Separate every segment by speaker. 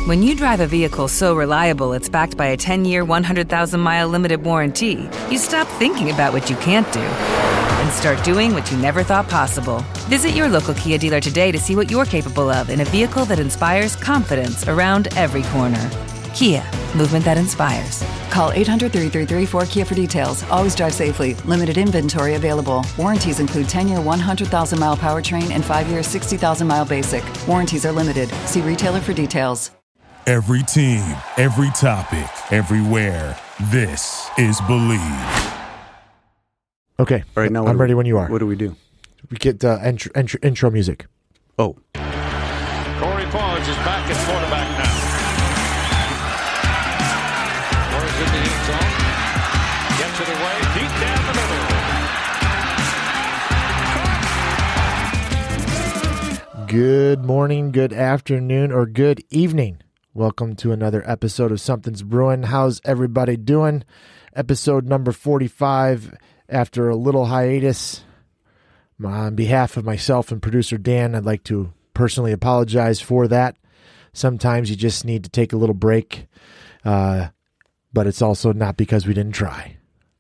Speaker 1: When you drive a vehicle so reliable it's backed by a 10-year, 100,000-mile limited warranty, you stop thinking about what you can't do and start doing what you never thought possible. Visit your local Kia dealer today to see what you're capable of in a vehicle that inspires confidence around every corner. Kia, movement that inspires.
Speaker 2: Call 800-333-4KIA for details. Always drive safely. Limited inventory available. Warranties include 10-year 100,000-mile powertrain and 5-year 60,000-mile basic. Warranties are limited. See retailer for details.
Speaker 3: Every team, every topic, everywhere. This is Believe.
Speaker 4: Okay.
Speaker 5: All right, now
Speaker 4: I'm ready when you are.
Speaker 5: What do we do?
Speaker 4: We get intro music.
Speaker 5: Oh.
Speaker 6: Corey Forge is back at quarterback now. Forge in the end zone. Gets it away. Deep down the middle.
Speaker 4: Good morning, good afternoon, or good evening. Welcome to another episode of Something's Brewing. How's everybody doing? Episode number 45. After a little hiatus, on behalf of myself and producer Dan, I'd like to personally apologize for that. Sometimes you just need to take a little break, but it's also not because we didn't try.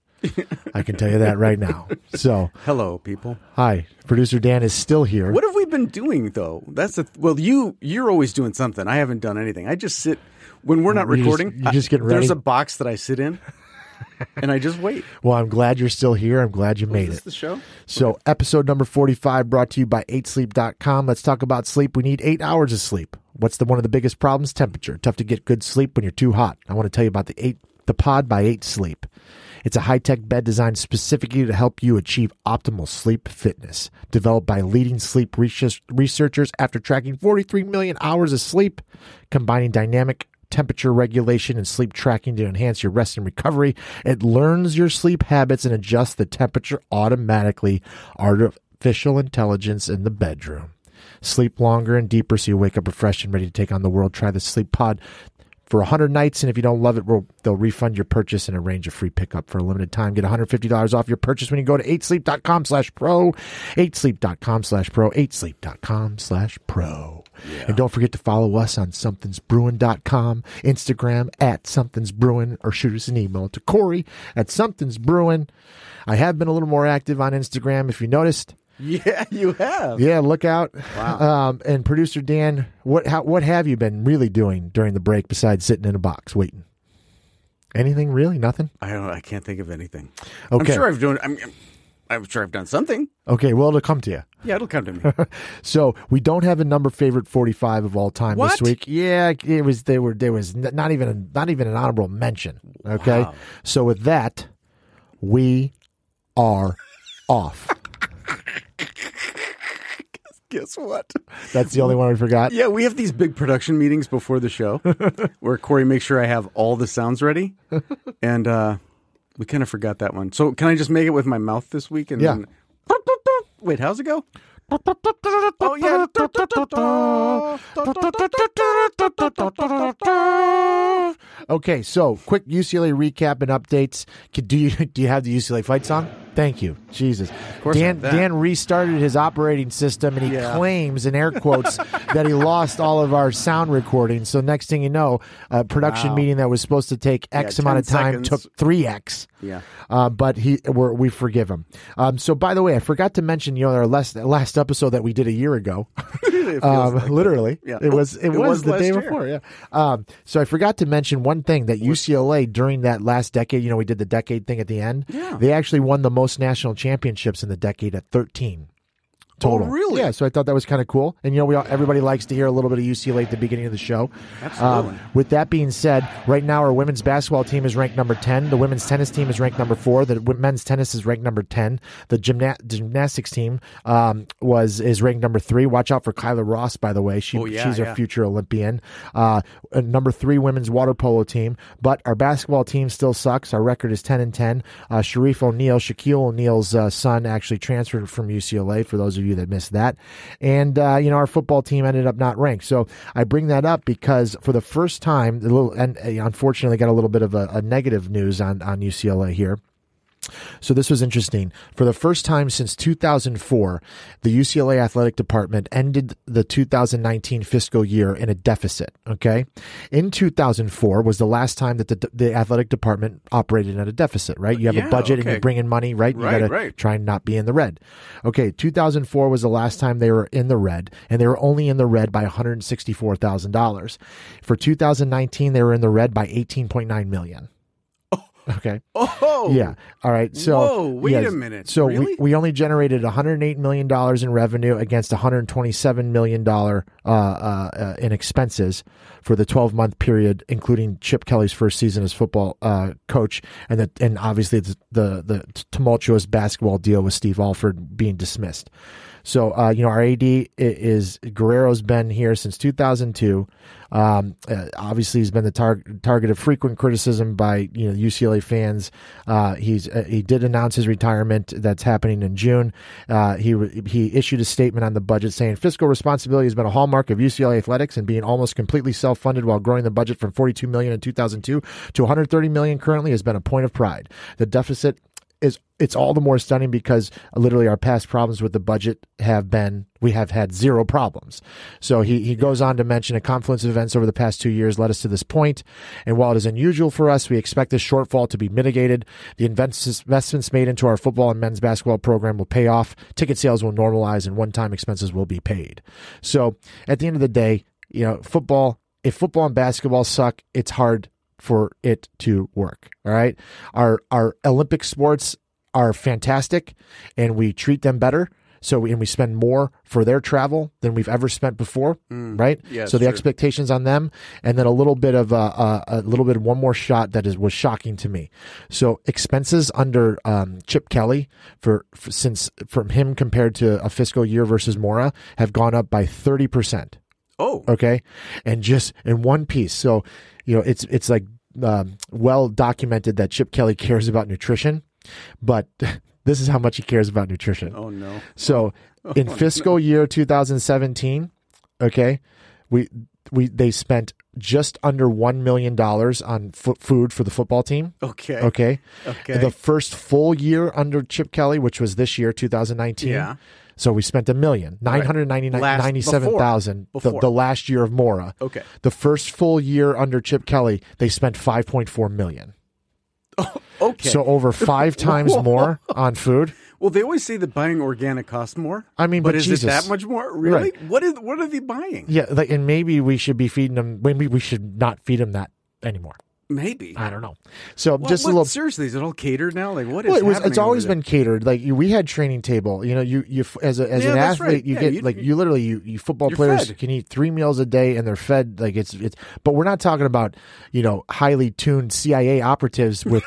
Speaker 4: I can tell you that right now. So,
Speaker 5: hello, people.
Speaker 4: Hi, producer Dan is still here.
Speaker 5: What have we been doing though? You're always doing something. I haven't done anything. I just sit when we're not recording.
Speaker 4: You just get ready.
Speaker 5: There's a box that I sit in. And I just wait.
Speaker 4: Well, I'm glad you're still here. I'm glad you made
Speaker 5: it. Is this the show?
Speaker 4: So,
Speaker 5: okay.
Speaker 4: Episode number 45 brought to you by 8sleep.com. Let's talk about sleep. We need 8 hours of sleep. What's one of the biggest problems? Temperature. Tough to get good sleep when you're too hot. I want to tell you about the Pod by 8 Sleep. It's a high-tech bed designed specifically to help you achieve optimal sleep fitness. Developed by leading sleep researchers after tracking 43 million hours of sleep, combining dynamic temperature regulation and sleep tracking to enhance your rest and recovery. It learns your sleep habits and adjusts the temperature automatically. Artificial intelligence in the bedroom. Sleep longer and deeper so you wake up refreshed and ready to take on the world. Try the Sleep Pod for 100 nights, and if you don't love it, they'll refund your purchase and arrange a free pickup for a limited time. Get $150 off your purchase when you go to 8sleep.com/pro, 8sleep.com/pro, 8sleep.com/pro. Yeah. And don't forget to follow us on somethingsbrewing.com, Instagram at somethingsbrewing, or shoot us an email to Corey at somethingsbrewing. I have been a little more active on Instagram, if you noticed.
Speaker 5: Yeah, you have.
Speaker 4: Yeah, look out.
Speaker 5: Wow.
Speaker 4: And producer Dan, what have you been really doing during the break besides sitting in a box waiting? Anything really? Nothing?
Speaker 5: I can't think of anything.
Speaker 4: Okay.
Speaker 5: I'm sure I've done something.
Speaker 4: Okay, well, it'll come to you.
Speaker 5: Yeah, it'll come to me.
Speaker 4: So we don't have a number favorite 45 of all time this week. Yeah, there was not even an honorable mention. Okay,
Speaker 5: wow.
Speaker 4: So with that, we are off.
Speaker 5: Guess what?
Speaker 4: That's the only one we forgot?
Speaker 5: Yeah, we have these big production meetings before the show where Corey makes sure I have all the sounds ready. And we kind of forgot that one. So can I just make it with my mouth this week? And
Speaker 4: yeah.
Speaker 5: Then... Wait, how's it go? Oh, yeah.
Speaker 4: Okay, so quick UCLA recap and updates. Do you have the UCLA fight song? Thank you. Jesus. Dan restarted his operating system, and he claims, in air quotes, that he lost all of our sound recordings. So next thing you know, a production meeting that was supposed to take X amount of time took 3X.
Speaker 5: Yeah.
Speaker 4: But we forgive him. So by the way, I forgot to mention, our last episode that we did a year ago. Literally.
Speaker 5: Yeah.
Speaker 4: It was the day before. Yeah. So I forgot to mention one thing, that UCLA during that last decade, we did the decade thing at the end.
Speaker 5: Yeah.
Speaker 4: They actually won the most national championships in the decade at 13. Total.
Speaker 5: Oh, really?
Speaker 4: Yeah, so I thought that was kind of cool. And, everybody likes to hear a little bit of UCLA at the beginning of the show.
Speaker 5: Absolutely.
Speaker 4: With that being said, right now our women's basketball team is ranked number 10. The women's tennis team is ranked number 4. The men's tennis is ranked number 10. The gymnastics team is ranked number 3. Watch out for Kyla Ross, by the way. She's a future Olympian. Number 3 women's water polo team. But our basketball team still sucks. Our record is 10-10. Shaquille O'Neal's son, actually transferred from UCLA, for those of you that missed that. And, our football team ended up not ranked. So I bring that up because for the first time, unfortunately got a little bit of a negative news on UCLA here. So this was interesting. For the first time since 2004, the UCLA athletic department ended the 2019 fiscal year in a deficit. Okay. In 2004 was the last time that the athletic department operated at a deficit, right? You have a budget and you bring in money, right? You got to try and not be in the red. Okay. 2004 was the last time they were in the red, and they were only in the red by $164,000. For 2019, they were in the red by $18.9 million. Okay.
Speaker 5: Oh.
Speaker 4: Yeah. All right. So
Speaker 5: whoa, wait a minute.
Speaker 4: So
Speaker 5: really?
Speaker 4: we only generated $108 million in revenue against $127 million in expenses for the 12-month period, including Chip Kelly's first season as football coach, and obviously the tumultuous basketball deal with Steve Alford being dismissed. So, our AD is Guerrero's been here since 2002. Obviously, he's been the target of frequent criticism by UCLA fans. He did announce his retirement. That's happening in June. He issued a statement on the budget saying fiscal responsibility has been a hallmark of UCLA athletics, and being almost completely self-funded while growing the budget from $42 million in 2002 to $130 million currently has been a point of pride. The deficit it's all the more stunning because literally our past problems with the budget we have had zero problems. So he goes on to mention a confluence of events over the past 2 years led us to this point. And while it is unusual for us, we expect this shortfall to be mitigated. The investments made into our football and men's basketball program will pay off. Ticket sales will normalize and one-time expenses will be paid. So at the end of the day, if football and basketball suck, it's hard for it to work. All right. Our Olympic sports are fantastic and we treat them better. And we spend more for their travel than we've ever spent before. Right.
Speaker 5: Yeah,
Speaker 4: so the expectations on them, and then a little bit of one more shot that was shocking to me. So expenses under Chip Kelly from him compared to a fiscal year versus Mora have gone up by 30%.
Speaker 5: Oh,
Speaker 4: okay. And just in one piece. So, it's like well documented that Chip Kelly cares about nutrition, but this is how much he cares about nutrition.
Speaker 5: Oh no.
Speaker 4: So in fiscal year 2017, okay, they spent just under $1 million on food for the football team. Okay. The first full year under Chip Kelly, which was this year, 2019. Yeah. So we spent $1,997,000 the last year of Mora.
Speaker 5: Okay.
Speaker 4: The first full year under Chip Kelly, they spent $5.4 million.
Speaker 5: Oh, okay.
Speaker 4: So over 5 times more on food.
Speaker 5: Well, they always say that buying organic costs more.
Speaker 4: I mean, but
Speaker 5: is
Speaker 4: Jesus.
Speaker 5: it that much more? Really?
Speaker 4: Right.
Speaker 5: What are they buying?
Speaker 4: Yeah, and maybe we should be feeding them. Maybe we should not feed them that anymore.
Speaker 5: Maybe.
Speaker 4: I don't know. So just a little.
Speaker 5: Seriously, is it all catered now? Like what is?
Speaker 4: Well, it's always been catered. Like we had training table. You as an athlete,
Speaker 5: right.
Speaker 4: you get you football players
Speaker 5: fed.
Speaker 4: can eat 3 meals a day and they're fed. Like it's. But we're not talking about highly tuned CIA operatives with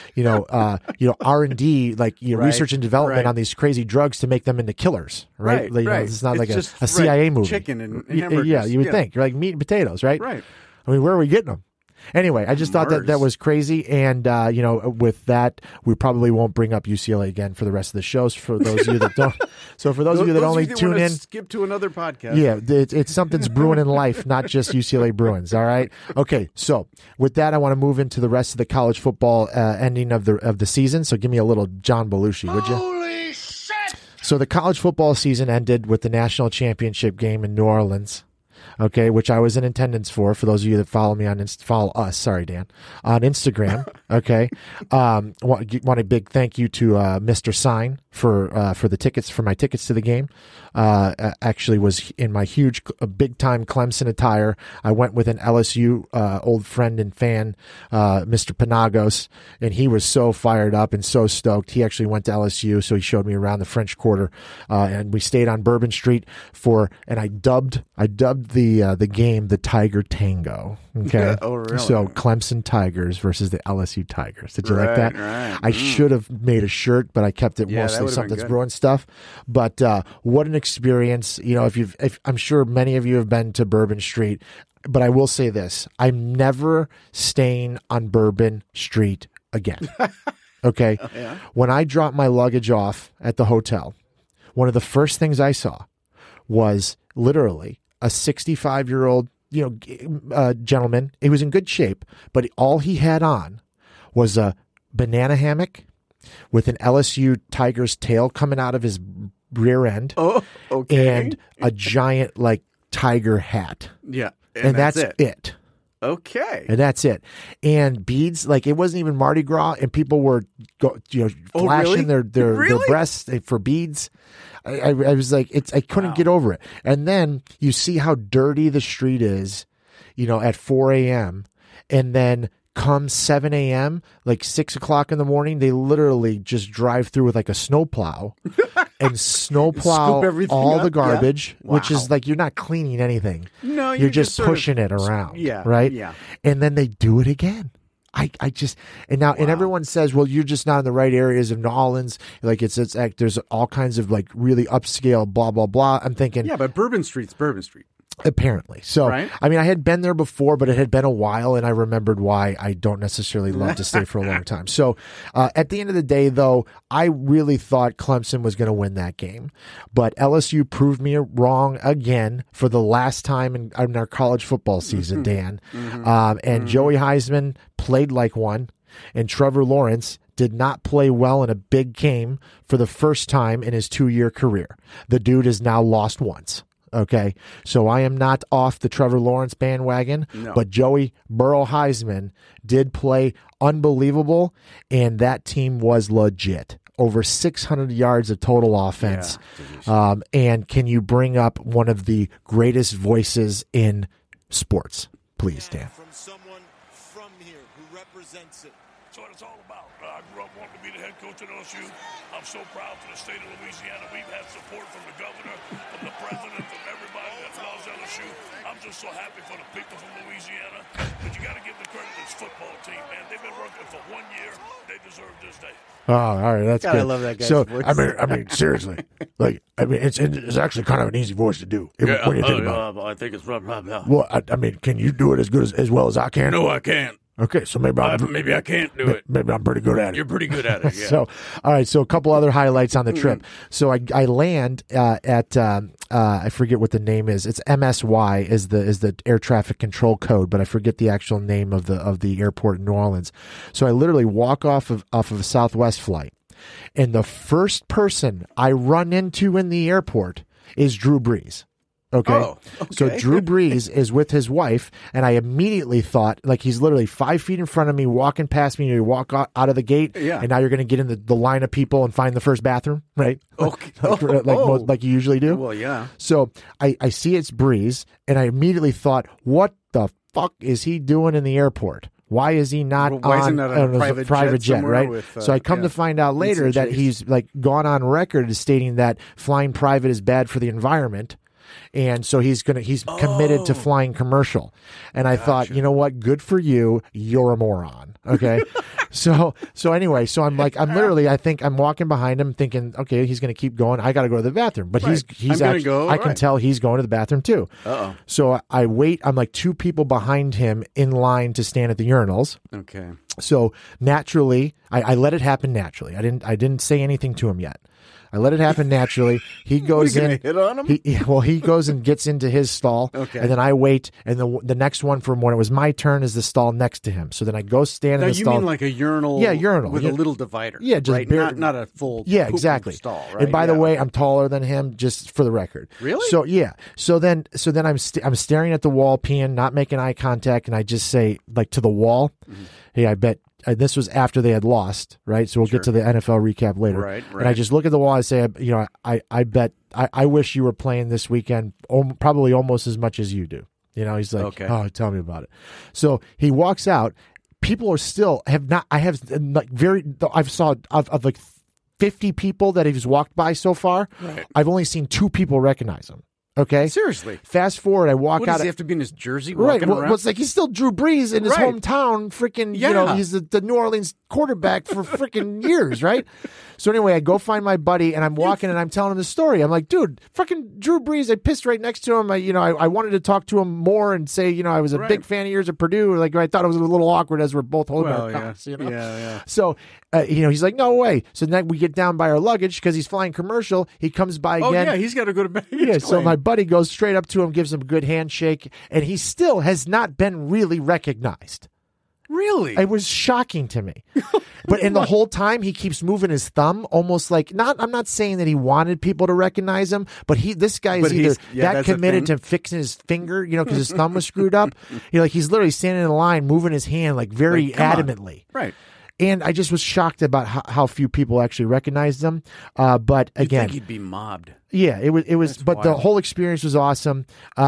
Speaker 4: R&D research and development on these crazy drugs to make them into killers. Right. It's not like a CIA movie.
Speaker 5: Chicken and hamburgers.
Speaker 4: Yeah, you would think. You're like meat and potatoes, right?
Speaker 5: Right.
Speaker 4: I mean, where are we getting them? Anyway, I just thought that was crazy, and with that, we probably won't bring up UCLA again for the rest of the shows. For those of you that don't, so for those of you that only tune in,
Speaker 5: skip to another podcast.
Speaker 4: Yeah, it's something's brewing in life, not just UCLA Bruins. All right, okay. So with that, I want to move into the rest of the college football ending of the season. So give me a little John Belushi, would you?
Speaker 7: Holy shit!
Speaker 4: So the college football season ended with the national championship game in New Orleans. Okay, which I was in attendance for those of you that follow me on follow us. Sorry, Dan, on Instagram. Okay, want a big thank you to Mr. Sign for the tickets for my tickets to the game. Actually, was in my huge big time Clemson attire. I went with an LSU old friend and fan, Mr. Panagos, and he was so fired up and so stoked. He actually went to LSU, so he showed me around the French Quarter, and we stayed on Bourbon Street and I dubbed the game the Tiger Tango. Okay.
Speaker 5: Oh, really?
Speaker 4: So Clemson Tigers versus the LSU Tigers. Did you like that?
Speaker 5: Right.
Speaker 4: I should have made a shirt, but I kept it mostly something's brewing stuff. But what an experience! If I'm sure many of you have been to Bourbon Street, but I will say this: I'm never staying on Bourbon Street again. Okay.
Speaker 5: Yeah.
Speaker 4: When I dropped my luggage off at the hotel, one of the first things I saw was literally a 65-year-old, gentleman. He was in good shape, but all he had on was a banana hammock with an LSU Tiger's tail coming out of his rear end.
Speaker 5: Oh, okay.
Speaker 4: And a giant like tiger hat.
Speaker 5: Yeah.
Speaker 4: And that's it.
Speaker 5: Okay.
Speaker 4: And that's it. And beads, like it wasn't even Mardi Gras, and people were flashing
Speaker 5: really?
Speaker 4: their breasts for beads. I was like, I couldn't get over it. And then you see how dirty the street is, at 4 a.m. And then come 7 a.m., like 6 o'clock in the morning, they literally just drive through with like a snowplow and snowplow all the garbage, which is like you're not cleaning anything.
Speaker 5: No,
Speaker 4: you're just pushing it around.
Speaker 5: Yeah.
Speaker 4: Right?
Speaker 5: Yeah.
Speaker 4: And then they do it again. And everyone says, well, you're just not in the right areas of New Orleans. Like there's all kinds of like really upscale, blah, blah, blah. I'm thinking.
Speaker 5: Yeah, but Bourbon Street's Bourbon Street.
Speaker 4: Apparently. So,
Speaker 5: right?
Speaker 4: I mean, I had been there before, but it had been a while, and I remembered why I don't necessarily love to stay for a long time. So, at the end of the day, though, I really thought Clemson was going to win that game. But LSU proved me wrong again for the last time in our college football season, Dan. And Joey Heisman played like one, and Trevor Lawrence did not play well in a big game for the first time in his 2-year career. The dude has now lost once. Okay, so I am not off the Trevor Lawrence bandwagon, but Joey Burrow Heisman did play unbelievable, and that team was legit. Over 600 yards of total offense. Yeah, and can you bring up one of the greatest voices in sports? Please, Dan.
Speaker 7: From someone from here who represents it.
Speaker 8: That's what it's all about. I grew up wanting to be the head coach at LSU. I'm so proud for the state of Louisiana. We've had support from the governor, from the president, from everybody that loves LSU. I'm just so happy for the people from Louisiana. But you got to give the credit to this football team, man. They've been working for 1 year. They deserve this day.
Speaker 4: Oh, all right, that's
Speaker 5: God,
Speaker 4: good.
Speaker 5: I love that guy's
Speaker 4: so,
Speaker 5: voice.
Speaker 4: I mean, seriously, it's actually kind of an easy voice to do when you think about it.
Speaker 8: I think it's blah, blah, blah.
Speaker 4: Well, I mean, can you do it as good as well as I can?
Speaker 8: No, I can't.
Speaker 4: Okay, so maybe
Speaker 8: I can't do it.
Speaker 4: Maybe I'm pretty good at it.
Speaker 8: You're pretty good at it, yeah.
Speaker 4: So, all right. So, a couple other highlights on the trip. So, I land at I forget what the name is. It's MSY is the air traffic control code, but I forget the actual name of the airport in New Orleans. So, I literally walk off of a Southwest flight, and the first person I run into in the airport is Drew Brees. Okay.
Speaker 5: Oh, okay.
Speaker 4: So Drew Brees is with his wife, and I immediately thought, like, he's literally 5 feet in front of me, walking past me. You walk out of the gate, and now you're going to get in the line of people and find the first bathroom, right?
Speaker 5: Okay.
Speaker 4: like you usually do.
Speaker 5: Well, yeah.
Speaker 4: So I see it's Brees, and I immediately thought, what the fuck is he doing in the airport? Why is he not on
Speaker 5: a
Speaker 4: private jet, right? So I come to find out later that he's like gone on record as stating that flying private is bad for the environment. And so he's committed to flying commercial. And I thought, you know what? Good for you. You're a moron. Okay. so anyway, so I'm literally, I think I'm walking behind him thinking, okay, he's going to keep going. I got to go to the bathroom, but he's actually, I can tell he's going to the bathroom too. So I wait. I'm like 2 people behind him in line to stand at the urinals.
Speaker 5: Okay.
Speaker 4: So naturally, I let it happen naturally. I didn't say anything to him yet. I let it happen naturally. He goes in.
Speaker 5: Hit on him?
Speaker 4: He goes and gets into his stall.
Speaker 5: Okay.
Speaker 4: And then I wait, and the next one from when it was my turn is the stall next to him. So then I go stand in the stall.
Speaker 5: You mean like a urinal?
Speaker 4: Yeah, urinal
Speaker 5: with a little divider.
Speaker 4: Yeah, just
Speaker 5: right? not a full.
Speaker 4: Exactly.
Speaker 5: Stall. Right?
Speaker 4: And by the way, I'm taller than him, just for the record.
Speaker 5: Really?
Speaker 4: So yeah. So then I'm staring at the wall, peeing, not making eye contact, and I just say like to the wall, "Hey, I bet." This was after they had lost, right? So we'll get to the NFL recap later.
Speaker 5: Right.
Speaker 4: And I just look at the wall. I say, I bet, I wish you were playing this weekend, probably almost as much as you do. He's like,
Speaker 5: okay.
Speaker 4: Oh, tell me about it. So he walks out. People are still I've saw of like 50 people that he's walked by so far.
Speaker 5: Right.
Speaker 4: I've only seen 2 people recognize him. Okay.
Speaker 5: Seriously.
Speaker 4: Fast forward, I walk out.
Speaker 5: Does he have to be in his jersey?
Speaker 4: Right.
Speaker 5: Well,
Speaker 4: it's like he's still Drew Brees in his hometown. Freaking, he's the New Orleans quarterback for freaking years, right? So anyway, I go find my buddy, and I'm walking, and I'm telling him the story. I'm like, dude, freaking Drew Brees. I pissed right next to him. I wanted to talk to him more and say, I was a big fan of yours at Purdue. Like, I thought it was a little awkward as we're both holding our cocks,
Speaker 5: Yeah.
Speaker 4: So, he's like, no way. So then we get down by our luggage because he's flying commercial. He comes by again.
Speaker 5: Oh, yeah, he's got to go to baggage
Speaker 4: claim. So my buddy goes straight up to him, gives him a good handshake, and he still has not been really recognized.
Speaker 5: Really?
Speaker 4: It was shocking to me. But in the whole time, he keeps moving his thumb, almost like I'm not saying that he wanted people to recognize him, but this guy is either that committed to fixing his finger, because his thumb was screwed up. He's literally standing in the line, moving his hand like very adamantly.
Speaker 5: Right.
Speaker 4: And I just was shocked about how few people actually recognized him. But again,
Speaker 5: you'd think he'd be mobbed.
Speaker 4: Yeah, it was. But
Speaker 5: wild.
Speaker 4: the whole experience was awesome.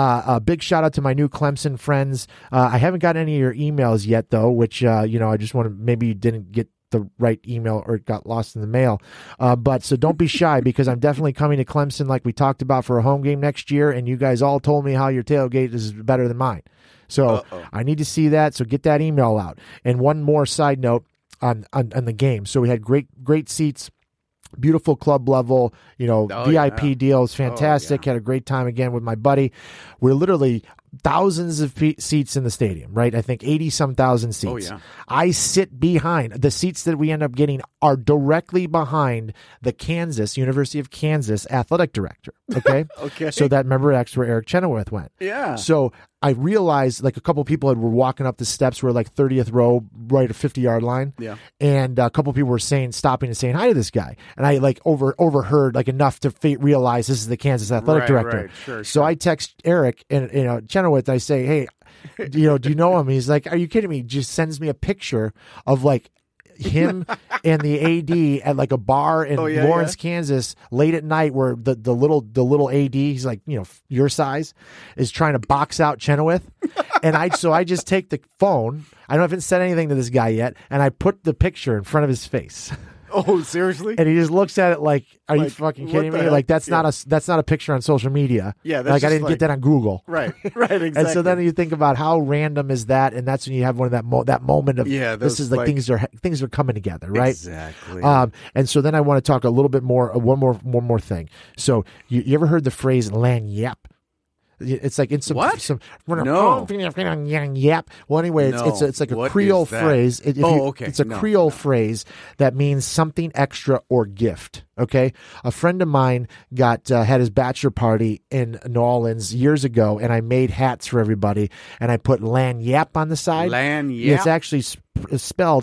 Speaker 4: A big shout out to my new Clemson friends. I haven't got any of your emails yet, though, which I just want to. Maybe you didn't get the right email or it got lost in the mail. But so don't be shy because I'm definitely coming to Clemson, like we talked about, for a home game next year. And you guys all told me how your tailgate is better than mine. So I need to see that. So get that email out. And one more side note. On the game. So we had great seats, beautiful club level, VIP deals, fantastic. Had a great time again with my buddy. We're literally thousands of seats in the stadium, right? I think 80-some thousand seats.
Speaker 5: Oh, yeah.
Speaker 4: I sit behind. The seats that we end up getting are directly behind the University of Kansas athletic director, okay?
Speaker 5: Okay.
Speaker 4: So remember, that's where Eric Chenoweth went.
Speaker 5: Yeah.
Speaker 4: So I realized like a couple people were walking up the steps. We're like 30th row, right at 50-yard line.
Speaker 5: Yeah.
Speaker 4: And a couple people were stopping and saying hi to this guy. And I like overheard like enough to realize this is the Kansas athletic director.
Speaker 5: Right. Sure.
Speaker 4: So I text Eric and Chenoweth. I say, hey, do you know him? He's like, are you kidding me? Just sends me a picture of like him and the AD at like a bar in Lawrence, Kansas, late at night, where the little AD, he's like your size, is trying to box out Chenoweth, and I just take the phone. I haven't said anything to this guy yet, and I put the picture in front of his face.
Speaker 5: Oh, seriously?
Speaker 4: And he just looks at it like, "Are you fucking kidding me? Like that's not a picture on social media.
Speaker 5: Yeah,
Speaker 4: that's like I didn't get that on Google.
Speaker 5: Right, exactly.
Speaker 4: And so then you think about how random is that, and that's when you have one of that moment of this is like things are coming together, right?
Speaker 5: Exactly.
Speaker 4: And so then I want to talk a little bit more. One more thing. So you ever heard the phrase "lagniappe"? It's like in some
Speaker 5: No.
Speaker 4: Yap. Well, anyway, it's like a Creole phrase. It's a Creole phrase that means something extra or gift. Okay, a friend of mine had his bachelor party in New Orleans years ago, and I made hats for everybody, and I put lagniappe on the side.
Speaker 5: Lagniappe.
Speaker 4: It's actually spelled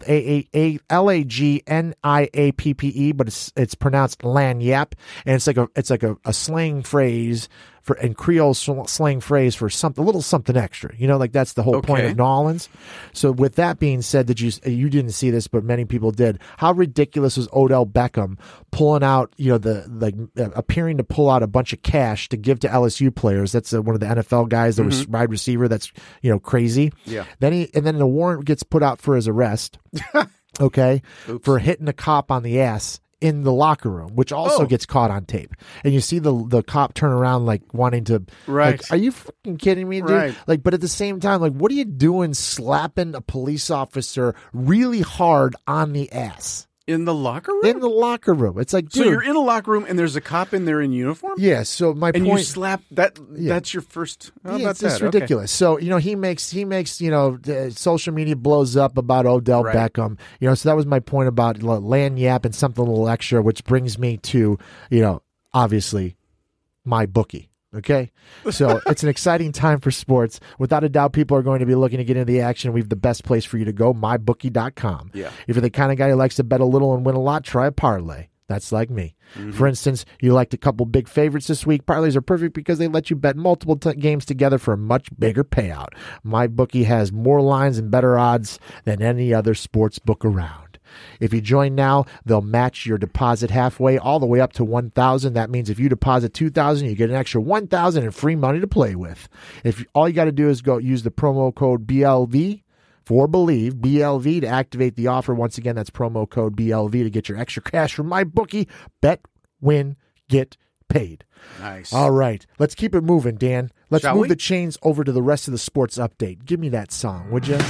Speaker 4: Lagniappe, but it's pronounced lagniappe, and it's like a slang phrase and Creole slang phrase for a little something extra. Like that's the whole point of New Orleans. So with that being said, you didn't see this, but many people did. How ridiculous was Odell Beckham pulling out, appearing to pull out a bunch of cash to give to LSU players? That's one of the NFL guys, the wide receiver. That's crazy. Yeah. Then the warrant gets put out for his arrest. Okay, for hitting a cop on the ass in the locker room, which also gets caught on tape. And you see the cop turn around like wanting to, like, are you fucking kidding me, dude?
Speaker 5: Right.
Speaker 4: Like, but at the same time, like, what are you doing slapping a police officer really hard on the ass?
Speaker 5: In the locker room?
Speaker 4: In the locker room. It's like, dude.
Speaker 5: So you're in a locker room and there's a cop in there in uniform?
Speaker 4: Yeah, so my point.
Speaker 5: And you slap that, that's your first.
Speaker 4: It's ridiculous. So, he makes, social media blows up about Odell Beckham. So that was my point about lagniappe and something a little extra, which brings me to, obviously, my bookie. Okay, so it's an exciting time for sports. Without a doubt, people are going to be looking to get into the action. We have the best place for you to go, mybookie.com.
Speaker 5: Yeah.
Speaker 4: If you're the kind of guy who likes to bet a little and win a lot, try a parlay. That's like me. Mm-hmm. For instance, you liked a couple big favorites this week. Parlays are perfect because they let you bet multiple games together for a much bigger payout. MyBookie has more lines and better odds than any other sports book around. If you join now, they'll match your deposit halfway, all the way up to $1,000. That means if you deposit $2,000, you get an extra $1,000 in free money to play with. All you got to do is go use the promo code BLV for Believe, BLV, to activate the offer. Once again, that's promo code BLV to get your extra cash from MyBookie. Bet, win, get paid.
Speaker 5: Nice.
Speaker 4: All right, let's keep it moving, Dan. Let's
Speaker 5: Shall
Speaker 4: move
Speaker 5: we?
Speaker 4: the chains over to the rest of the sports update. Give me that song, would you?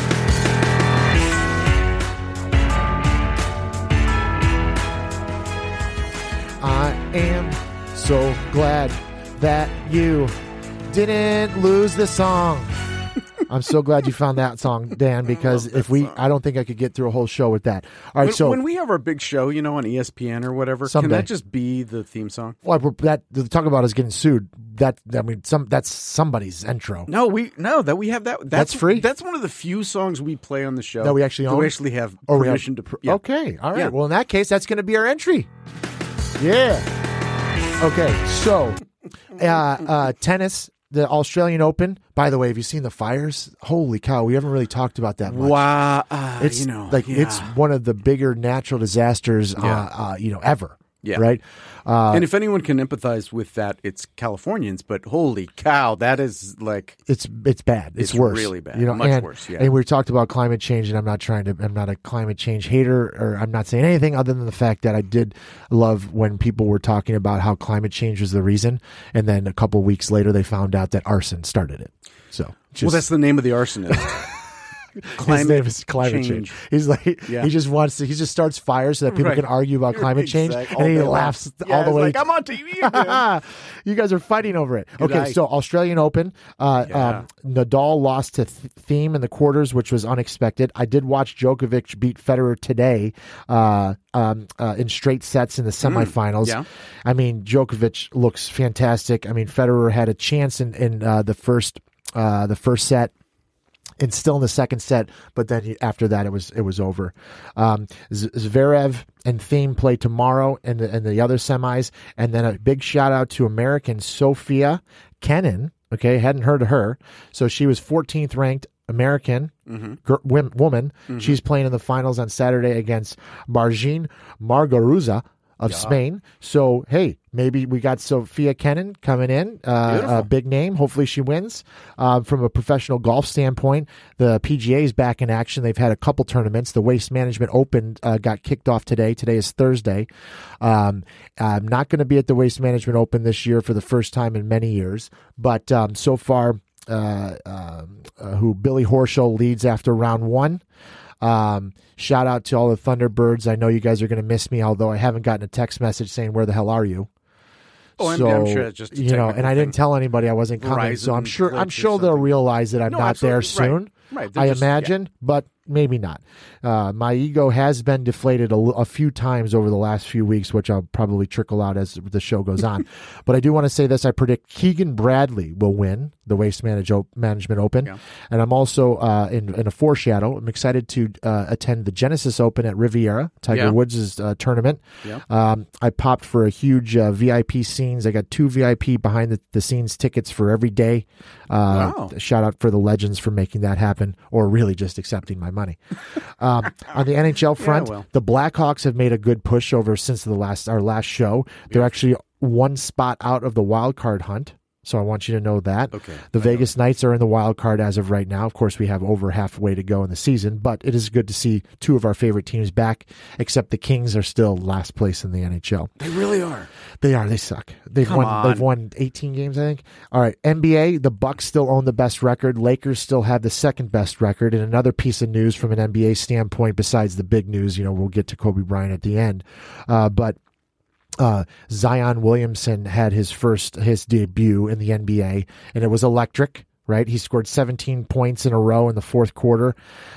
Speaker 4: I am so glad that you didn't lose the song. I'm so glad you found that song, Dan, because I don't think I could get through a whole show with that. All right,
Speaker 5: when we have our big show, on ESPN or whatever,
Speaker 4: someday.
Speaker 5: Can that just be the theme song?
Speaker 4: Well, that talk about us getting sued. That's somebody's intro.
Speaker 5: No, we have that.
Speaker 4: That's free.
Speaker 5: That's one of the few songs we play on the show
Speaker 4: that we actually own.
Speaker 5: We actually have permission to. Yeah.
Speaker 4: Okay, all right.
Speaker 5: Yeah.
Speaker 4: Well, in that case, that's going to be our entry. Yeah. Okay, so tennis, the Australian Open. By the way, have you seen the fires? Holy cow, we haven't really talked about that much.
Speaker 5: Wow,
Speaker 4: it's it's one of the bigger natural disasters, ever.
Speaker 5: Yeah.
Speaker 4: Right.
Speaker 5: And if anyone can empathize with that, it's Californians. But holy cow, that is
Speaker 4: it's bad. It's worse.
Speaker 5: Really bad. Much worse. Yeah.
Speaker 4: And we talked about climate change, and I'm not a climate change hater, or I'm not saying anything other than the fact that I did love when people were talking about how climate change was the reason, and then a couple weeks later they found out that arson started it. So,
Speaker 5: that's the name of the arsonist.
Speaker 4: His name is climate change. He's like, he just starts fires so that people can argue about climate change, and he laughs all the way.
Speaker 5: Like, I'm on TV again.
Speaker 4: You guys are fighting over it. Okay, so Australian Open, Nadal lost to Thiem in the quarters, which was unexpected. I did watch Djokovic beat Federer today in straight sets in the semifinals.
Speaker 5: Yeah.
Speaker 4: I mean, Djokovic looks fantastic. I mean, Federer had a chance in the first set. And still in the second set, but then after that it was over. Zverev and Thiem play tomorrow in the other semis, and then a big shout out to American Sophia Kenin. Okay, hadn't heard of her, so she was 14th ranked American woman. Mm-hmm. She's playing in the finals on Saturday against Margine Muguruza of Spain. So, hey, maybe we got Sophia Kenin coming in, a big name. Hopefully she wins. From a professional golf standpoint, the PGA is back in action. They've had a couple tournaments. The Waste Management Open got kicked off today. Today is Thursday. I'm not going to be at the Waste Management Open this year for the first time in many years, but so far, who Billy Horschel leads after round one. Shout out to all the Thunderbirds. I know you guys are going to miss me, although I haven't gotten a text message saying, where the hell are you?
Speaker 5: Oh, I'm sure it's just
Speaker 4: and I didn't tell anybody I wasn't coming, so I'm sure they'll realize that I'm not there soon.
Speaker 5: Right.
Speaker 4: I imagine, but maybe not. My ego has been deflated a few times over the last few weeks, which I'll probably trickle out as the show goes on. But I do want to say this. I predict Keegan Bradley will win the Waste Management Open. Yeah. And I'm also, in a foreshadow, I'm excited to attend the Genesis Open at Riviera, Tiger Woods' tournament. Yeah. I popped for a huge VIP scenes. I got 2 VIP behind the scenes tickets for every day. Wow. Shout out for the legends for making that happen, or really just accepting my money. On the NHL front, the Blackhawks have made a good push since our last show. They're actually one spot out of the wild card hunt. So I want you to know that. Okay. The Vegas Knights are in the wild card as of right now. Of course, we have over halfway to go in the season, but it is good to see 2 of our favorite teams back, except the Kings are still last place in the NHL.
Speaker 5: They really are.
Speaker 4: They are. They suck. They've won 18 games, I think. All right. NBA, the Bucks still own the best record. Lakers still have the second best record. And another piece of news from an NBA standpoint, besides the big news, we'll get to Kobe Bryant at the end. But Zion Williamson had his debut in the NBA, and it was electric, right? He scored 17 points in a row in the fourth quarter.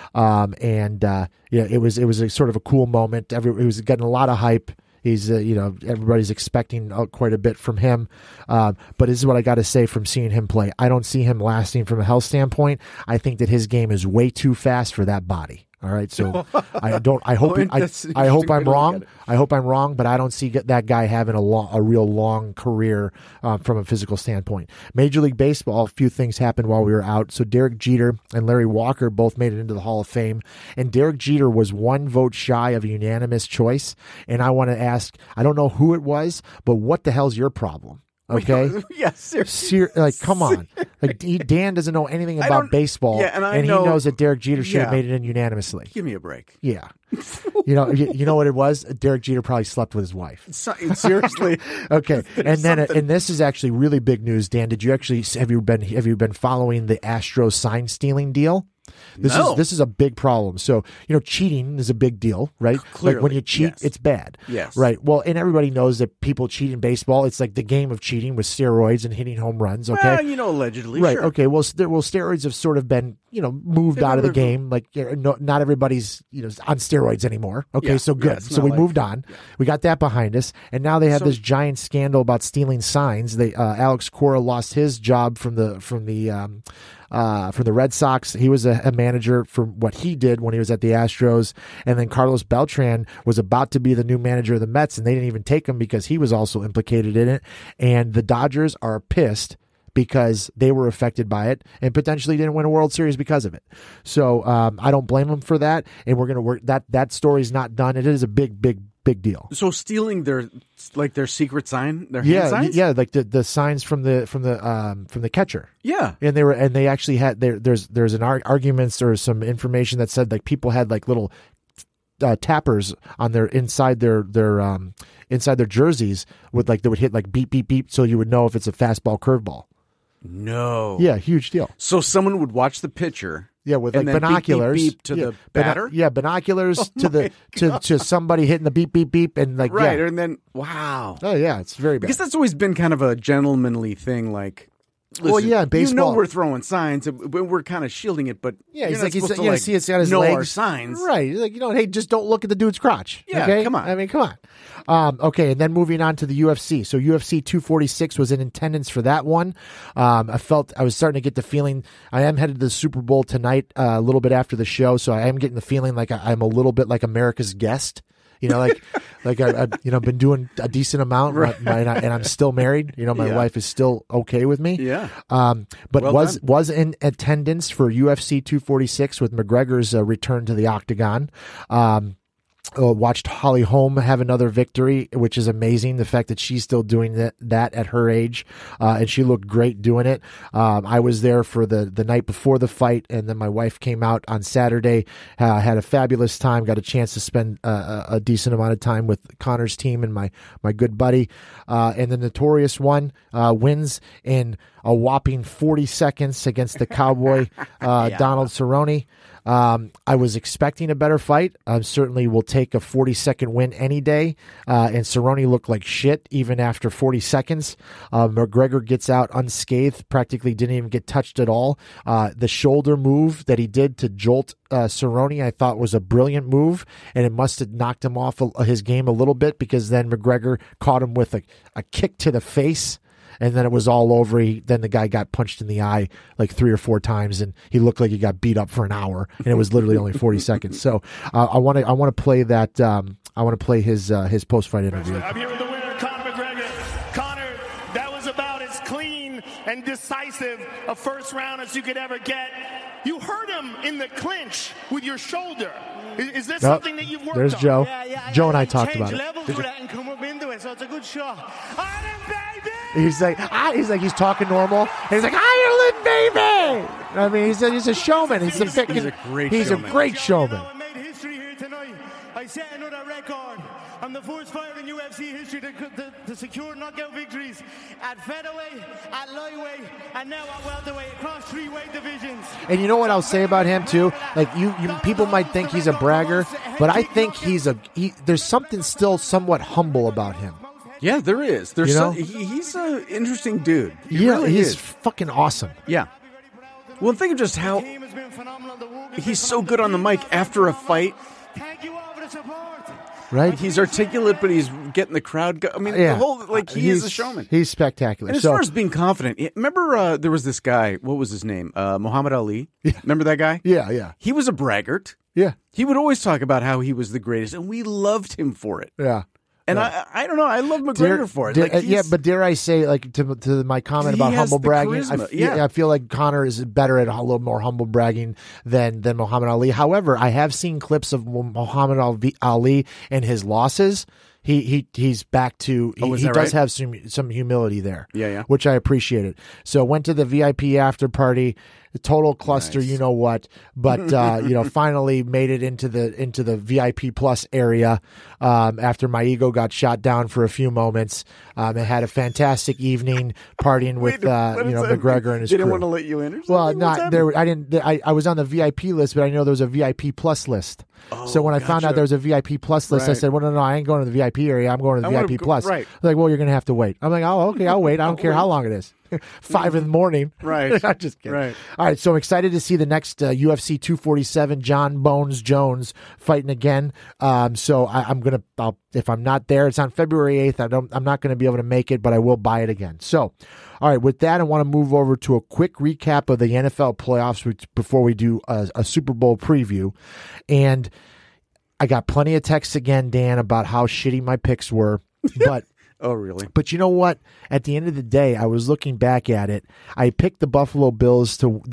Speaker 4: It was a sort of a cool moment. It was getting a lot of hype. He's, everybody's expecting quite a bit from him. But this is what I got to say from seeing him play. I don't see him lasting from a health standpoint. I think that his game is way too fast for that body. All right, so I hope I'm wrong. I hope I'm wrong, but I don't see that guy having a real long career from a physical standpoint. Major League Baseball, a few things happened while we were out. So Derek Jeter and Larry Walker both made it into the Hall of Fame, and Derek Jeter was 1 vote shy of a unanimous choice. And I want to ask, I don't know who it was, but what the hell's your problem? Okay.
Speaker 5: Yeah, seriously.
Speaker 4: Come on. Dan doesn't know anything about baseball, and he knows that Derek Jeter should have made it in unanimously.
Speaker 5: Give me a break.
Speaker 4: Yeah. you know what it was? Derek Jeter probably slept with his wife.
Speaker 5: Seriously.
Speaker 4: Okay. And this is actually really big news, Dan. Did you actually have you been following the Astros sign stealing deal? This is a big problem. So, cheating is a big deal, right?
Speaker 5: Clearly,
Speaker 4: like when you cheat,
Speaker 5: yes.
Speaker 4: it's bad.
Speaker 5: Yes.
Speaker 4: Right. Well, and everybody knows that people cheat in baseball. It's like the game of cheating with steroids and hitting home runs. Okay.
Speaker 5: Well, allegedly.
Speaker 4: Right.
Speaker 5: Sure.
Speaker 4: Okay. Well, steroids have sort of been, moved out of the game. Like, not everybody's, on steroids anymore. Okay.
Speaker 5: Yeah.
Speaker 4: So good.
Speaker 5: it's
Speaker 4: So
Speaker 5: not
Speaker 4: we
Speaker 5: like-
Speaker 4: moved on.
Speaker 5: yeah.
Speaker 4: We got that behind us. And now they have
Speaker 5: So-
Speaker 4: this giant scandal about stealing signs. Alex Cora lost his job from the Red Sox. He was a manager for what he did when he was at the Astros. And then Carlos Beltran was about to be the new manager of the Mets, and they didn't even take him because he was also implicated in it. And the Dodgers are pissed because they were affected by it and potentially didn't win a World Series because of it. So I don't blame them for that. And we're going to work that story's not done. It is a big deal.
Speaker 5: So stealing their secret sign, their hand signs?
Speaker 4: Yeah, like the signs from the catcher.
Speaker 5: Yeah.
Speaker 4: And they actually had there's an arguments or some information that said like people had like little tappers on their inside their jerseys with like they would hit like beep beep beep so you would know if it's a fastball curveball.
Speaker 5: No.
Speaker 4: Yeah, huge deal.
Speaker 5: So someone would watch the pitcher.
Speaker 4: Yeah, with
Speaker 5: and
Speaker 4: like
Speaker 5: then
Speaker 4: binoculars
Speaker 5: beep, beep, beep to the batter.
Speaker 4: Binoculars to somebody hitting the beep beep beep and like
Speaker 5: Right,
Speaker 4: yeah.
Speaker 5: and then wow.
Speaker 4: Oh yeah, it's very bad.
Speaker 5: Because that's always been kind of a gentlemanly thing, like. Listen,
Speaker 4: Well, yeah, baseball.
Speaker 5: we're throwing signs, we're kind of shielding it, but
Speaker 4: Yeah,
Speaker 5: you're
Speaker 4: he's
Speaker 5: not
Speaker 4: like,
Speaker 5: supposed to,
Speaker 4: yeah, see, it's got his
Speaker 5: know
Speaker 4: legs.
Speaker 5: our signs,
Speaker 4: Right. He's like, hey, just don't look at the dude's crotch.
Speaker 5: Yeah,
Speaker 4: okay?
Speaker 5: come on.
Speaker 4: I mean, come on. Okay, and then moving on to the UFC. So UFC 246 was in attendance for that one. I was starting to get the feeling I am headed to the Super Bowl tonight, a little bit after the show, so I am getting the feeling like I'm a little bit like America's guest. Like I've been doing a decent amount, and I'm still married. My
Speaker 5: Yeah.
Speaker 4: wife is still okay with me.
Speaker 5: Yeah.
Speaker 4: But
Speaker 5: Well
Speaker 4: was in attendance for UFC 246 with McGregor's return to the octagon. Watched Holly Holm have another victory, which is amazing. The fact that she's still doing that at her age, and she looked great doing it. I was there for the night before the fight, and then my wife came out on Saturday. Had a fabulous time. Got a chance to spend a decent amount of time with Connor's team and my good buddy. And the Notorious One wins in a whopping 40 seconds against the Cowboy Donald Cerrone. I was expecting a better fight. Certainly will take a 40-second win any day. And Cerrone looked like shit even after 40 seconds. McGregor gets out unscathed, practically didn't even get touched at all. The shoulder move that he did to jolt Cerrone, I thought was a brilliant move, and it must have knocked him off his game a little bit because then McGregor caught him with a kick to the face. And then it was all over. Then the guy got punched in the eye like 3 or 4 times, and he looked like he got beat up for an hour. And it was literally only 40 seconds. So I want to play that. I want to play his post fight interview.
Speaker 9: I'm here with the winner, Conor McGregor. Conor, that was about as clean and decisive a first round as you could ever get. You hurt him in the clinch with your shoulder. Is this something that you've worked
Speaker 4: There's
Speaker 9: on?
Speaker 4: Joe.
Speaker 9: Yeah,
Speaker 4: Joe and I talked about it.
Speaker 9: levels with that and come up into it, so it's a good shot. Ireland, baby!
Speaker 4: He's talking normal. And he's like, Ireland, baby! I mean, he's a showman. He's a great showman.
Speaker 9: I made history here tonight. I set another record. I'm the first fighter in UFC history to secure knockout victories at featherweight, at lightweight, and now at welterweight across 3 weight divisions.
Speaker 4: And you know what I'll say about him too? Like you people might think he's a bragger, but I think there's something still somewhat humble about him.
Speaker 5: Yeah, there is. He's an interesting dude.
Speaker 4: He's fucking awesome.
Speaker 5: Yeah. Well, think of just how he's so good on the mic after a fight.
Speaker 9: Thank you all for the support.
Speaker 4: Right?
Speaker 5: He's articulate, but he's getting the crowd I mean, the whole he is a showman.
Speaker 4: He's spectacular.
Speaker 5: And as far as being confident, remember there was this guy. What was his name? Muhammad Ali. Yeah. Remember that guy?
Speaker 4: Yeah.
Speaker 5: He was a braggart.
Speaker 4: Yeah.
Speaker 5: He would always talk about how he was the greatest, and we loved him for it.
Speaker 4: Yeah.
Speaker 5: And I don't know. I love McGregor for it.
Speaker 4: But dare I say, like to my comment about humble bragging, I feel like Conor is better at a little more humble bragging than Muhammad Ali. However, I have seen clips of Muhammad Ali and his losses. he's back to he
Speaker 5: that
Speaker 4: does
Speaker 5: right?
Speaker 4: have some humility there.
Speaker 5: Yeah.
Speaker 4: Which I appreciated. So went to the VIP after party, the total cluster,
Speaker 5: Nice.
Speaker 4: you know what, but finally made it into the VIP plus area after my ego got shot down for a few moments. I had a fantastic evening partying with McGregor and his
Speaker 5: didn't
Speaker 4: crew.
Speaker 5: want to let you in or something?
Speaker 4: Well,
Speaker 5: What's
Speaker 4: not
Speaker 5: happening?
Speaker 4: there. I didn't. I was on the VIP list, but I know there was a VIP plus list. So when I found out
Speaker 5: gotcha.
Speaker 4: there was a VIP plus list, I
Speaker 5: Right.
Speaker 4: said, "Well, no, I ain't going to the VIP area. I'm going to the
Speaker 5: I wanna
Speaker 4: VIP
Speaker 5: go-
Speaker 4: plus."
Speaker 5: right.
Speaker 4: They're like, "Well, you're going to have to wait." I'm like, "Oh, okay, I'll wait. I don't care how long it is." 5 in the morning.
Speaker 5: Right.
Speaker 4: I'm just kidding.
Speaker 5: Right.
Speaker 4: All right. So I'm excited to see the next UFC 247 John Bones Jones fighting again. So I'm gonna. If I'm not there, it's on February 8th. I'm not going to be able to make it, but I will buy it again. So, all right. With that, I want to move over to a quick recap of the NFL playoffs before we do a Super Bowl preview, and I got plenty of texts again, Dan, about how shitty my picks were, but.
Speaker 5: Oh, really?
Speaker 4: But you know what? At the end of the day, I was looking back at it. I picked the Buffalo Bills to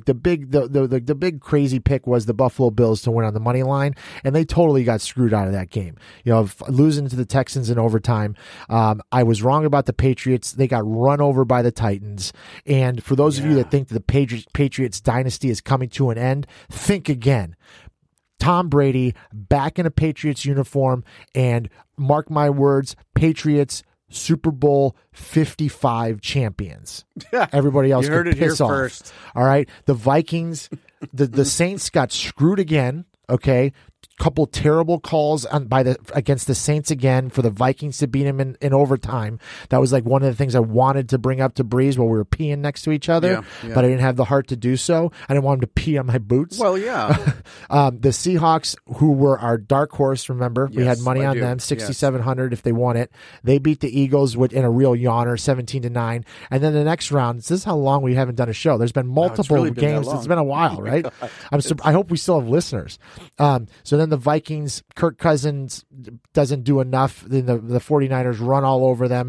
Speaker 4: the big crazy pick was the Buffalo Bills to win on the money line, and they totally got screwed out of that game. Losing to the Texans in overtime. I was wrong about the Patriots. They got run over by the Titans. And for those of you that think that the Patriots dynasty is coming to an end, think again. Tom Brady back in a Patriots uniform, and mark my words, Patriots Super Bowl 55 champions. Everybody else
Speaker 5: You heard
Speaker 4: could
Speaker 5: it here
Speaker 4: piss off.
Speaker 5: first.
Speaker 4: All right, the Vikings, the Saints got screwed again. Okay, couple terrible calls against the Saints again for the Vikings to beat them in overtime. That was like one of the things I wanted to bring up to Breeze while we were peeing next to each other,
Speaker 5: Yeah.
Speaker 4: but I didn't have the heart to do so. I didn't want him to pee on my boots.
Speaker 5: Well, yeah.
Speaker 4: The Seahawks, who were our dark horse, remember? We had
Speaker 5: Yes,
Speaker 4: money
Speaker 5: I
Speaker 4: on
Speaker 5: do.
Speaker 4: them,
Speaker 5: Yes.
Speaker 4: 6,700 if they won it. They beat the Eagles in a real yawner, 17-9. And then the next round, this is how long we haven't done a show. There's been multiple
Speaker 5: really been that
Speaker 4: games.
Speaker 5: long.
Speaker 4: It's been a while, right? I hope we still have listeners. So then the Vikings, Kirk Cousins doesn't do enough. Then the 49ers run all over them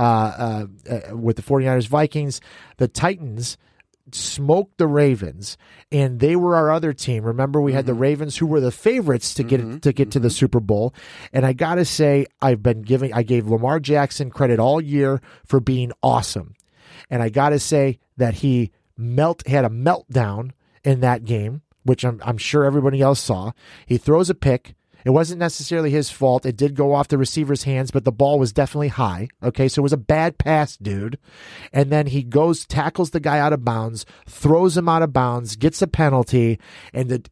Speaker 4: with the 49ers Vikings. The Titans smoked the Ravens, and they were our other team. Remember, we had the Ravens, who were the favorites to get to the Super Bowl. And I gotta say, I gave Lamar Jackson credit all year for being awesome, and I gotta say that he had a meltdown in that game, which I'm sure everybody else saw. He throws a pick. It wasn't necessarily his fault. It did go off the receiver's hands, but the ball was definitely high. Okay, so it was a bad pass, dude. And then he tackles the guy out of bounds, throws him out of bounds, gets a penalty, and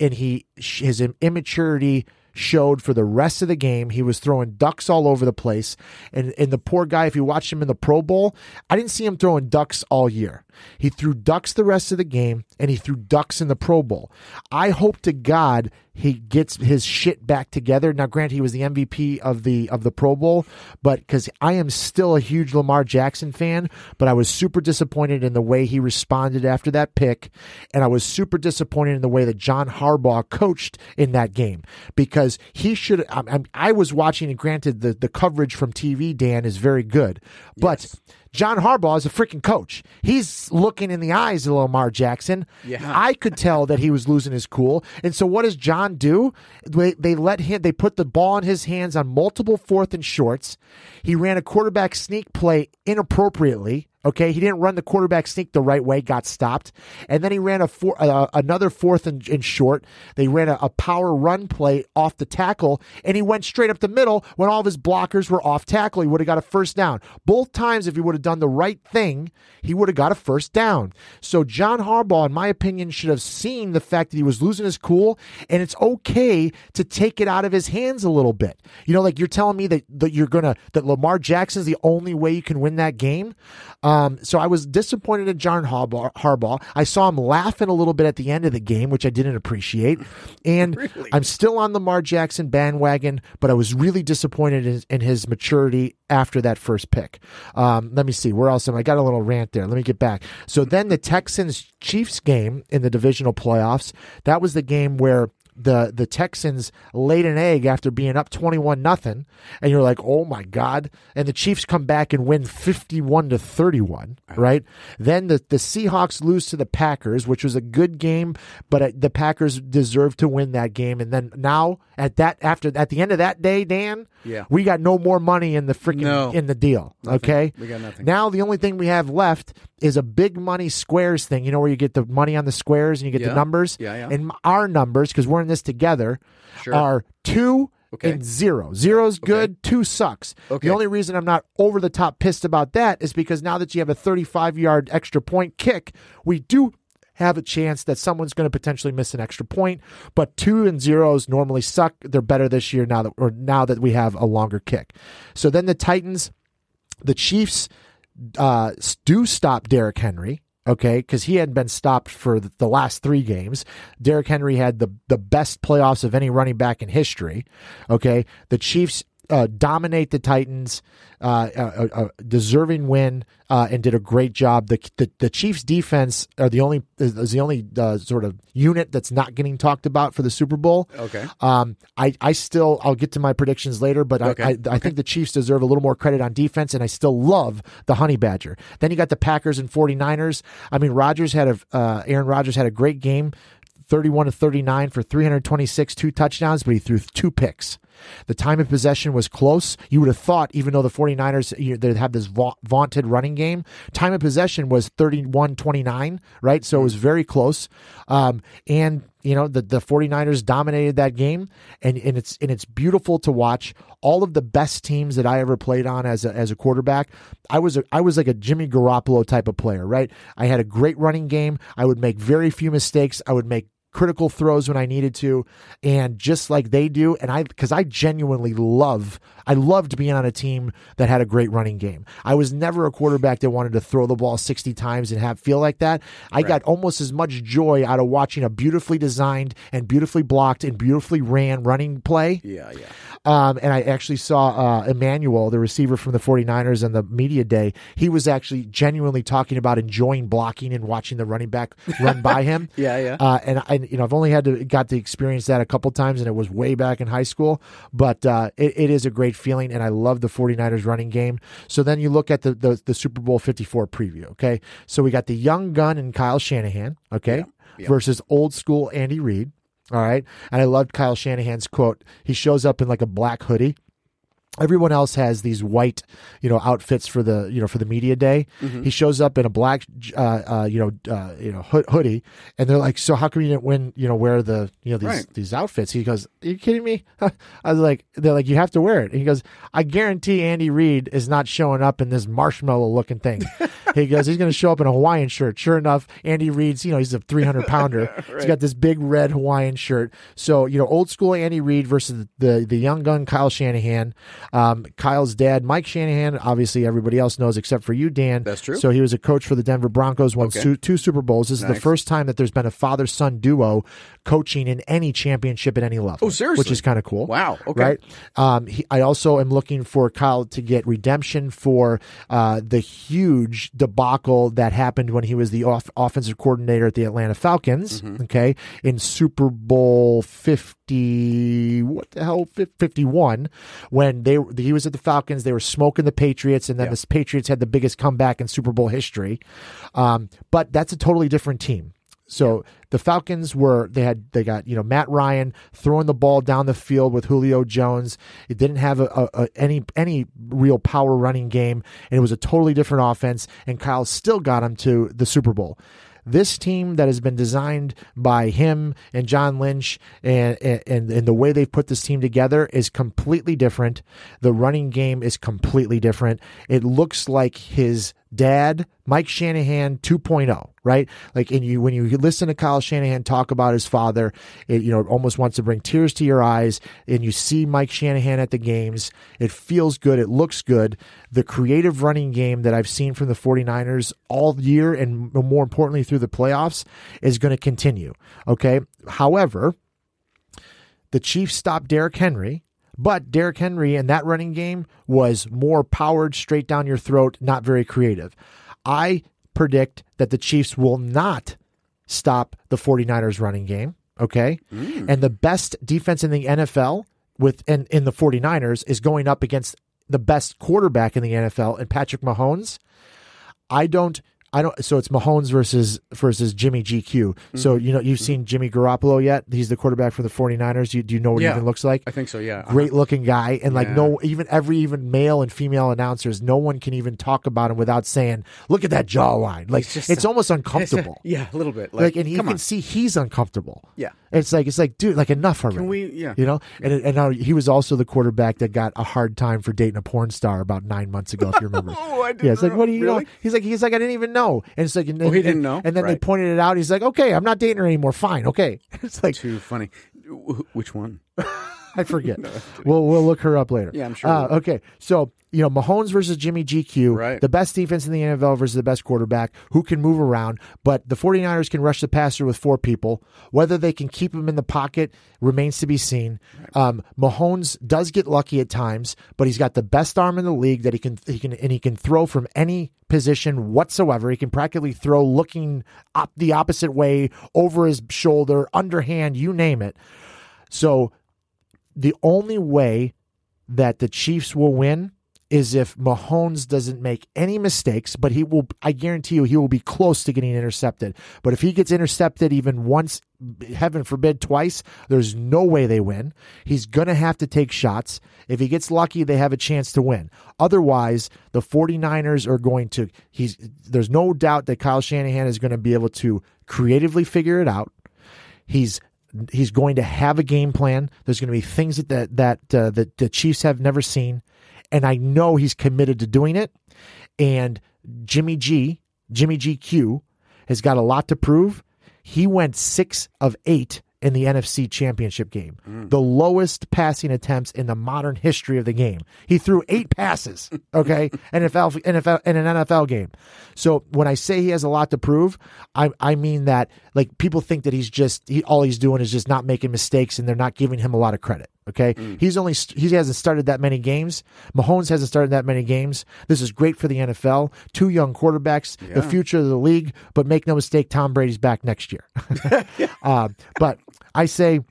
Speaker 4: his immaturity showed for the rest of the game. He was throwing ducks all over the place. And the poor guy, if you watched him in the Pro Bowl, I didn't see him throwing ducks all year. He threw ducks the rest of the game, and he threw ducks in the Pro Bowl. I hope to God he gets his shit back together. Now, granted, he was the MVP of the Pro Bowl, but because I am still a huge Lamar Jackson fan, but I was super disappointed in the way he responded after that pick, and I was super disappointed in the way that John Harbaugh coached in that game, because he should. I was watching, and granted, the coverage from TV, Dan, is very good, but John Harbaugh is a freaking coach. He's looking in the eyes of Lamar Jackson.
Speaker 5: Yeah.
Speaker 4: I could tell that he was losing his cool. And so what does John do? They put the ball in his hands on multiple 4th and shorts. He ran a quarterback sneak play inappropriately. Okay, he didn't run the quarterback sneak the right way, got stopped. And then he ran another 4th and short. They ran a power run play off the tackle, and he went straight up the middle when all of his blockers were off tackle. He would have got a first down. Both times, if he would have done the right thing, he would have got a first down. So John Harbaugh, in my opinion, should have seen the fact that he was losing his cool, and it's okay to take it out of his hands a little bit. You know, like you're telling me that Lamar Jackson's the only way you can win that game. So I was disappointed in John Harbaugh. I saw him laughing a little bit at the end of the game, which I didn't appreciate. And
Speaker 5: Really?
Speaker 4: I'm still on the Lamar Jackson bandwagon, but I was really disappointed in his maturity after that first pick. Let me see. Where else am I? Got a little rant there. Let me get back. So then the Texans-Chiefs game in the divisional playoffs, that was the game where the Texans laid an egg after being up 21-0, and you're like, oh my God. And the Chiefs come back and win 51-31, right? Then the Seahawks lose to the Packers, which was a good game, but the Packers deserved to win that game. And then now at the end of that day, Dan, we got no more money in the freaking in the deal.
Speaker 5: Nothing.
Speaker 4: Okay,
Speaker 5: we got nothing.
Speaker 4: Now the only thing we have left is a big money squares thing. You know where you get the money on the squares and you get the numbers. And our numbers, because we're in this together, are 2 and 0. 0's good, 2 sucks. The only reason I'm not over the top pissed about that is because now that you have a 35-yard extra point kick, we do have a chance that someone's going to potentially miss an extra point, but 2 and 0s normally suck. They're better this year now that we have a longer kick. So then the Titans, the Chiefs do stop Derrick Henry, okay, because he hadn't been stopped for the last 3 games. Derrick Henry had the best playoffs of any running back in history, okay. The Chiefs dominate the Titans, deserving win, and did a great job. The Chiefs defense is the only sort of unit that's not getting talked about for the Super Bowl.
Speaker 5: Okay.
Speaker 4: I'll get to my predictions later, but I think the Chiefs deserve a little more credit on defense, and I still love the Honey Badger. Then you got the Packers and 49ers. I mean, Aaron Rodgers had a great game, 31-39 for 326, 2 touchdowns, but he threw 2 picks. The time of possession was close. You would have thought, even though the 49ers, they have this vaunted running game, time of possession was 31-29, right? So it was very close. And the 49ers dominated that game, and it's beautiful to watch. All of the best teams that I ever played on as a quarterback, I was like a Jimmy Garoppolo type of player, right? I had a great running game. I would make very few mistakes. I would make critical throws when I needed to, and just like they do, and because I genuinely loved being on a team that had a great running game. I was never a quarterback that wanted to throw the ball 60 times and feel like that. I got almost as much joy out of watching a beautifully designed and beautifully blocked and beautifully ran running play. And I actually saw Emmanuel, the receiver from the 49ers, on the media day. He was actually genuinely talking about enjoying blocking and watching the running back run by him. And I've only got to experience that a couple times, and it was way back in high school. But it is a great feeling, and I love the 49ers running game. So then you look at the Super Bowl 54 preview, okay? So we got the young gun and Kyle Shanahan, okay, versus old school Andy Reid, all right? And I loved Kyle Shanahan's quote. He shows up in like a black hoodie. Everyone else has these white, outfits for the media day. Mm-hmm. He shows up in a black, hoodie, and they're like, "So how come you didn't wear these outfits?" He goes, "Are you kidding me?" I was like, "They're like, you have to wear it." And he goes, "I guarantee Andy Reid is not showing up in this marshmallow looking thing." He goes, "He's going to show up in a Hawaiian shirt." Sure enough, Andy Reid's, he's a 300-pounder. Right. He's got this big red Hawaiian shirt. So old school Andy Reid versus the young gun Kyle Shanahan. Kyle's dad, Mike Shanahan, obviously everybody else knows except for you, Dan.
Speaker 5: That's true.
Speaker 4: So he was a coach for the Denver Broncos, won 2 Super Bowls. This is the first time that there's been a father-son duo coaching in any championship at any level.
Speaker 5: Oh, seriously?
Speaker 4: Which is kind of cool.
Speaker 5: Wow. Okay.
Speaker 4: Right? I also am looking for Kyle to get redemption for the huge debacle that happened when he was the offensive coordinator at the Atlanta Falcons, okay, in Super Bowl 51, when he was at the Falcons. They were smoking the Patriots, and then the Patriots had the biggest comeback in Super Bowl history. But that's a totally different team. So the Falcons they got Matt Ryan throwing the ball down the field with Julio Jones. It didn't have any real power running game, and it was a totally different offense. And Kyle still got him to the Super Bowl. This team that has been designed by him and John Lynch and the way they've put this team together is completely different. The running game is completely different. It looks like his dad, Mike Shanahan 2.0, right? Like, when you listen to Kyle Shanahan talk about his father, it almost wants to bring tears to your eyes. And you see Mike Shanahan at the games. It feels good. It looks good. The creative running game that I've seen from the 49ers all year, and more importantly through the playoffs, is going to continue. Okay. However, the Chiefs stopped Derrick Henry. But Derrick Henry and that running game was more powered, straight down your throat, not very creative. I predict that the Chiefs will not stop the 49ers running game. Okay. And the best defense in the NFL in the 49ers is going up against the best quarterback in the NFL and Patrick Mahomes. So it's Mahomes versus Jimmy GQ. So, you've seen Jimmy Garoppolo yet? He's the quarterback for the 49ers. Do you know what he even looks like?
Speaker 5: I think so, yeah.
Speaker 4: Great looking guy. And even male and female announcers, no one can even talk about him without saying, look at that jawline. Like, it's almost uncomfortable.
Speaker 5: Yeah, a little bit.
Speaker 4: And you can see he's uncomfortable.
Speaker 5: Yeah.
Speaker 4: It's like, dude, like enough already.
Speaker 5: Can we, yeah.
Speaker 4: And now he was also the quarterback that got a hard time for dating a porn star about 9 months ago, if you remember.
Speaker 5: I didn't
Speaker 4: it's like, what do you
Speaker 5: really?
Speaker 4: know? He's like, I didn't even know. And it's like,
Speaker 5: he didn't know?
Speaker 4: And then they pointed it out. He's like, okay, I'm not dating her anymore. Fine. Okay. It's like,
Speaker 5: too funny. Which one?
Speaker 4: I forget. We'll look her up later.
Speaker 5: Yeah, I'm sure.
Speaker 4: Okay. So, Mahomes versus Jimmy GQ,
Speaker 5: right.
Speaker 4: The best defense in the NFL versus the best quarterback who can move around, but the 49ers can rush the passer with 4 people. Whether they can keep him in the pocket remains to be seen. Right. Mahomes does get lucky at times, but he's got the best arm in the league that he can throw from any position whatsoever. He can practically throw looking up the opposite way, over his shoulder, underhand, you name it. So the only way that the Chiefs will win is if Mahomes doesn't make any mistakes, but I guarantee you he will be close to getting intercepted. But if he gets intercepted even once, heaven forbid, twice, there's no way they win. He's going to have to take shots. If he gets lucky, they have a chance to win. Otherwise, the 49ers are going to, there's no doubt that Kyle Shanahan is going to be able to creatively figure it out. He's going to have a game plan. There's going to be things that the Chiefs have never seen. And I know he's committed to doing it. And Jimmy GQ, has got a lot to prove. He went 6 of 8 in the NFC Championship game, the lowest passing attempts in the modern history of the game. He threw 8 passes, okay, in an NFL game. So when I say he has a lot to prove, I mean that, like, people think that all he's doing is just not making mistakes, and they're not giving him a lot of credit. Okay, he hasn't started that many games. Mahomes hasn't started that many games. This is great for the NFL. 2 young quarterbacks, the future of the league. But make no mistake, Tom Brady's back next year. But I say,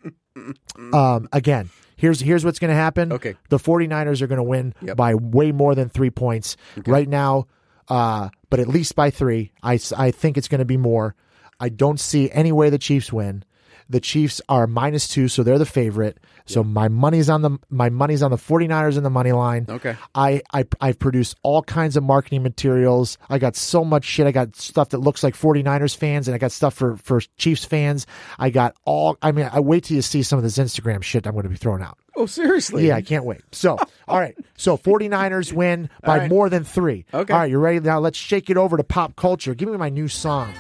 Speaker 4: again, here's what's going to happen.
Speaker 5: Okay,
Speaker 4: the 49ers are going to win by way more than 3 points right now, but at least by 3. I think it's going to be more. I don't see any way the Chiefs win. The Chiefs are -2, so they're the favorite. So my money's on the 49ers in the money line.
Speaker 5: Okay.
Speaker 4: I've produced all kinds of marketing materials. I got so much shit. I got stuff that looks like 49ers fans, and I got stuff for Chiefs fans. I wait till you see some of this Instagram shit I'm going to be throwing out.
Speaker 5: Oh, seriously?
Speaker 4: Yeah, I can't wait. So, all right. So 49ers win by more than 3.
Speaker 5: Okay.
Speaker 4: All right, you ready? Now let's shake it over to pop culture. Give me my new song.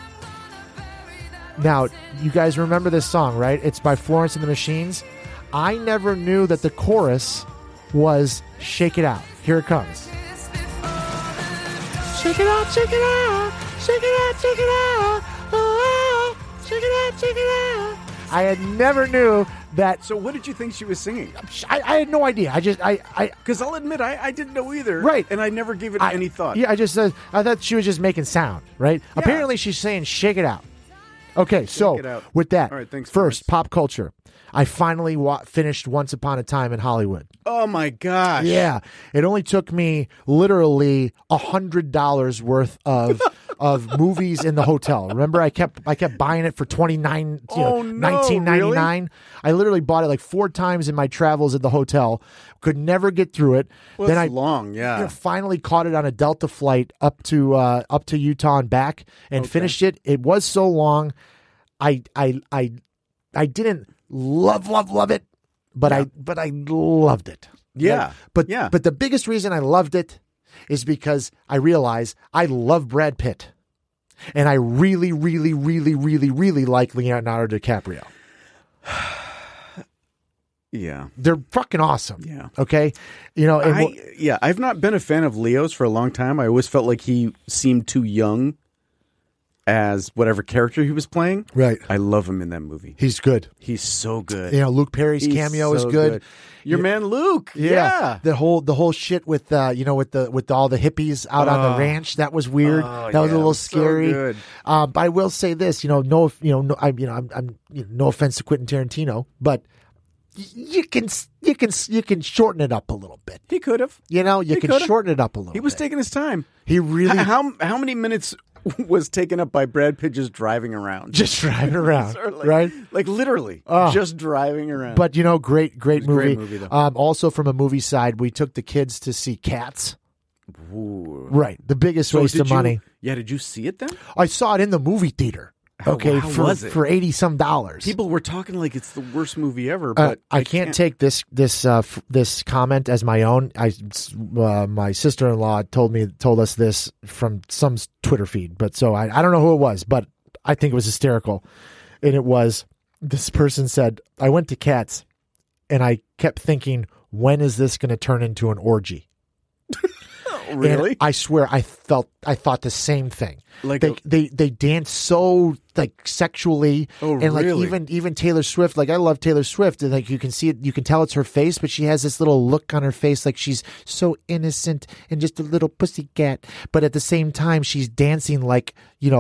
Speaker 4: Now, you guys remember this song, right? It's by Florence and the Machines. I never knew that the chorus was Shake It Out. Here it comes. Shake it out, shake it out, shake it out, shake it out, oh, shake it out, shake it out. I had never knew that.
Speaker 5: So what did you think she was singing?
Speaker 4: I had no idea.
Speaker 5: Because I'll admit, I didn't know either.
Speaker 4: Right.
Speaker 5: And I never gave it any thought.
Speaker 4: Yeah, I thought she was just making sound, right? Yeah. Apparently she's saying shake it out. Okay, so with that,
Speaker 5: all right, thanks,
Speaker 4: first, pop culture. I finally finished Once Upon a Time in Hollywood.
Speaker 5: Oh, my gosh.
Speaker 4: Yeah. It only took me literally $100 worth of movies in the hotel. Remember, I kept buying it for $19.99.
Speaker 5: Really?
Speaker 4: I literally bought it like 4 times in my travels at the hotel. Could never get through it.
Speaker 5: Well,
Speaker 4: then
Speaker 5: it's long, yeah.
Speaker 4: Finally caught it on a Delta flight up to Utah and back, and finished it. It was so long. I didn't love it, but I loved it.
Speaker 5: Yeah.
Speaker 4: Right? But the biggest reason I loved it is because I realized I love Brad Pitt, and I really, really, really, really, really like Leonardo DiCaprio.
Speaker 5: Yeah.
Speaker 4: They're fucking awesome.
Speaker 5: Yeah.
Speaker 4: Okay.
Speaker 5: I've not been a fan of Leo's for a long time. I always felt like he seemed too young. as whatever character he was playing.
Speaker 4: Right.
Speaker 5: I love him in that movie.
Speaker 4: He's good.
Speaker 5: He's so good.
Speaker 4: You know, Luke Perry's cameo is
Speaker 5: so
Speaker 4: good.
Speaker 5: Your man Luke. Yeah.
Speaker 4: The whole shit with with all the hippies out on the ranch, that was weird. That was a little scary.
Speaker 5: So good.
Speaker 4: But I will say this, no offense to Quentin Tarantino, but you can shorten it up a little bit.
Speaker 5: He could have.
Speaker 4: You can shorten it up a little.
Speaker 5: He was
Speaker 4: bit.
Speaker 5: taking his time.
Speaker 4: He really.
Speaker 5: How many minutes was taken up by Brad Pitt just driving around?
Speaker 4: Just driving around, right?
Speaker 5: Like literally, just driving around.
Speaker 4: But great movie.
Speaker 5: Great movie though.
Speaker 4: Also from a movie side, we took the kids to see Cats.
Speaker 5: Ooh.
Speaker 4: Right, the biggest waste of money.
Speaker 5: Yeah, did you see it then?
Speaker 4: I saw it in the movie theater. Okay,
Speaker 5: how was it?
Speaker 4: For $80-some.
Speaker 5: People were talking like it's the worst movie ever, but
Speaker 4: I can't take this comment as my own. My sister-in-law told us this from some Twitter feed, but so I don't know who it was, but I think it was hysterical. And it was, this person said, I went to Cats and I kept thinking, when is this going to turn into an orgy?
Speaker 5: Really?
Speaker 4: And I swear I thought the same thing.
Speaker 5: Like
Speaker 4: they dance so like sexually.
Speaker 5: Oh,
Speaker 4: and like
Speaker 5: really?
Speaker 4: even Taylor Swift, like I love Taylor Swift, and like you can see it, you can tell it's her face, but she has this little look on her face like she's so innocent and just a little pussycat, but at the same time she's dancing like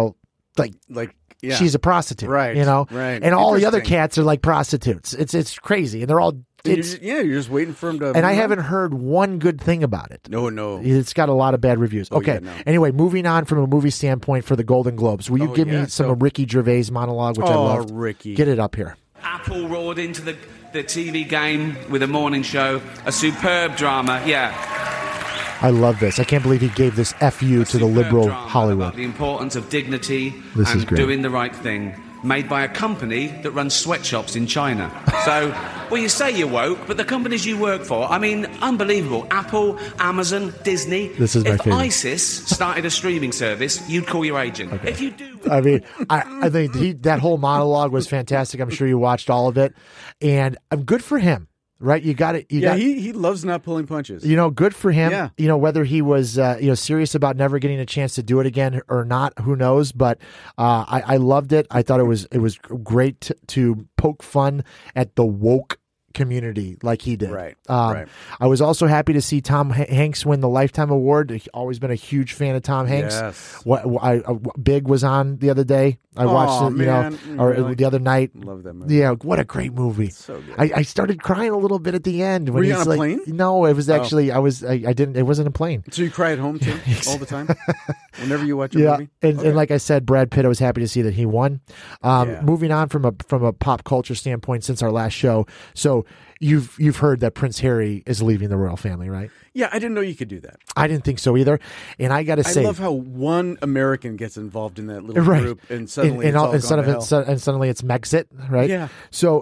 Speaker 5: yeah.
Speaker 4: she's a prostitute,
Speaker 5: right? Right.
Speaker 4: And all the other cats are like prostitutes. It's crazy, and they're all.
Speaker 5: You're just waiting for him to.
Speaker 4: And I haven't heard one good thing about it.
Speaker 5: No.
Speaker 4: It's got a lot of bad reviews. Okay.
Speaker 5: Yeah, no.
Speaker 4: Anyway, moving on from a movie standpoint for the Golden Globes. Will you give me some of Ricky Gervais' monologue, which I loved?
Speaker 5: Ricky.
Speaker 4: Get it up here.
Speaker 10: Apple roared into the TV game with a morning show. A superb drama, yeah.
Speaker 4: I love this. I can't believe he gave this FU to the liberal Hollywood.
Speaker 10: About the importance of dignity
Speaker 4: This is
Speaker 10: and
Speaker 4: great.
Speaker 10: doing the right thing. Made by a company that runs sweatshops in China. So, well, you say you're woke, but the companies you work for, I mean, unbelievable. Apple, Amazon, Disney.
Speaker 4: This is my
Speaker 10: if
Speaker 4: favorite.
Speaker 10: ISIS started a streaming service, you'd call your agent.
Speaker 4: Okay.
Speaker 10: If you do...
Speaker 4: I mean, I think that whole monologue was fantastic. I'm sure you watched all of it. And I'm good for him. Right, you got it.
Speaker 5: He loves not pulling punches.
Speaker 4: Good for him.
Speaker 5: Yeah.
Speaker 4: Whether he was serious about never getting a chance to do it again or not, who knows? But I loved it. I thought it was great to poke fun at the woke community like he did.
Speaker 5: Right.
Speaker 4: I was also happy to see Tom Hanks win the Lifetime Award. I've always been a huge fan of Tom Hanks.
Speaker 5: Yes.
Speaker 4: Big was on the other day. I watched it,
Speaker 5: really?
Speaker 4: the other night.
Speaker 5: Love that movie.
Speaker 4: Yeah, what a great movie.
Speaker 5: So good.
Speaker 4: I started crying a little bit at the end. When
Speaker 5: Were you
Speaker 4: he's
Speaker 5: on a plane?
Speaker 4: No, it was actually, I didn't, it wasn't a plane.
Speaker 5: So you cry at home too, all the time? Whenever you watch a
Speaker 4: Yeah,
Speaker 5: movie?
Speaker 4: and like I said, Brad Pitt, I was happy to see that he won. Moving on from a pop culture standpoint since our last show. So you've heard that Prince Harry is leaving the royal family, right?
Speaker 5: Yeah, I didn't know you could do that.
Speaker 4: I didn't think so either. And I got to say,
Speaker 5: I love how one American gets involved in that little group, and suddenly
Speaker 4: and suddenly it's Megxit, right?
Speaker 5: Yeah.
Speaker 4: So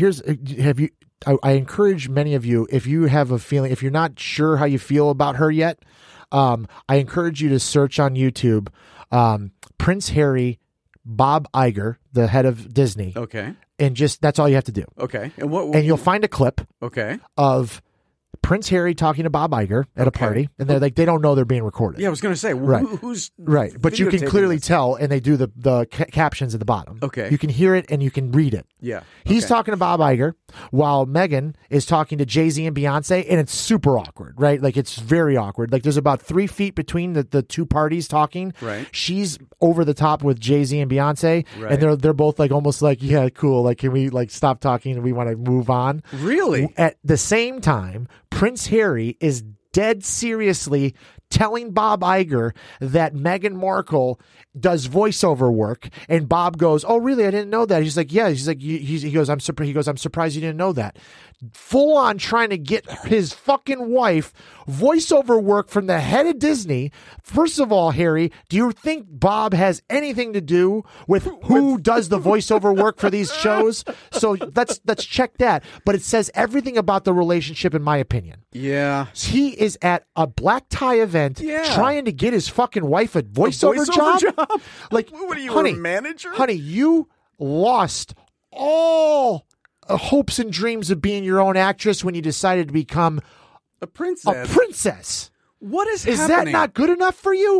Speaker 4: I encourage many of you, if you have a feeling, if you're not sure how you feel about her yet, I encourage you to search on YouTube, Prince Harry, Bob Iger, the head of Disney.
Speaker 5: Okay.
Speaker 4: And that's all you have to do.
Speaker 5: Okay.
Speaker 4: And you'll find a clip.
Speaker 5: Okay.
Speaker 4: Of Prince Harry talking to Bob Iger at a party, and they're like, they don't know they're being recorded.
Speaker 5: Yeah, I was going to say,
Speaker 4: right.
Speaker 5: Who's
Speaker 4: right? But you can clearly
Speaker 5: this?
Speaker 4: tell, and they do the captions at the bottom.
Speaker 5: Okay,
Speaker 4: you can hear it and you can read it.
Speaker 5: Yeah,
Speaker 4: he's talking to Bob Iger while Meghan is talking to Jay-Z and Beyonce, and it's super awkward, right? Like it's very awkward. Like there's about 3 feet between the two parties talking.
Speaker 5: Right,
Speaker 4: she's over the top with Jay-Z and Beyonce,
Speaker 5: right.
Speaker 4: and they're both like almost like, yeah, cool. Like, can we like stop talking and we want to move on?
Speaker 5: Really?
Speaker 4: At the same time, Prince Harry is dead seriously telling Bob Iger that Meghan Markle does voiceover work, and Bob goes, "Oh, really? I didn't know that." He's like, "Yeah." He's like, he goes, "I'm surprised." He goes, "I'm surprised you didn't know that." Full on trying to get his fucking wife voiceover work from the head of Disney. First of all, Harry, do you think Bob has anything to do with who does the voiceover work for these shows? So let's check that. But it says everything about the relationship, in my opinion.
Speaker 5: Yeah,
Speaker 4: he is at a black tie event, trying to get his fucking wife a voiceover job. Like,
Speaker 5: what are you,
Speaker 4: honey,
Speaker 5: a manager?
Speaker 4: Honey, you lost all hopes and dreams of being your own actress when you decided to become
Speaker 5: a princess.
Speaker 4: A princess.
Speaker 5: What is
Speaker 4: that
Speaker 5: happening?
Speaker 4: not good enough for you?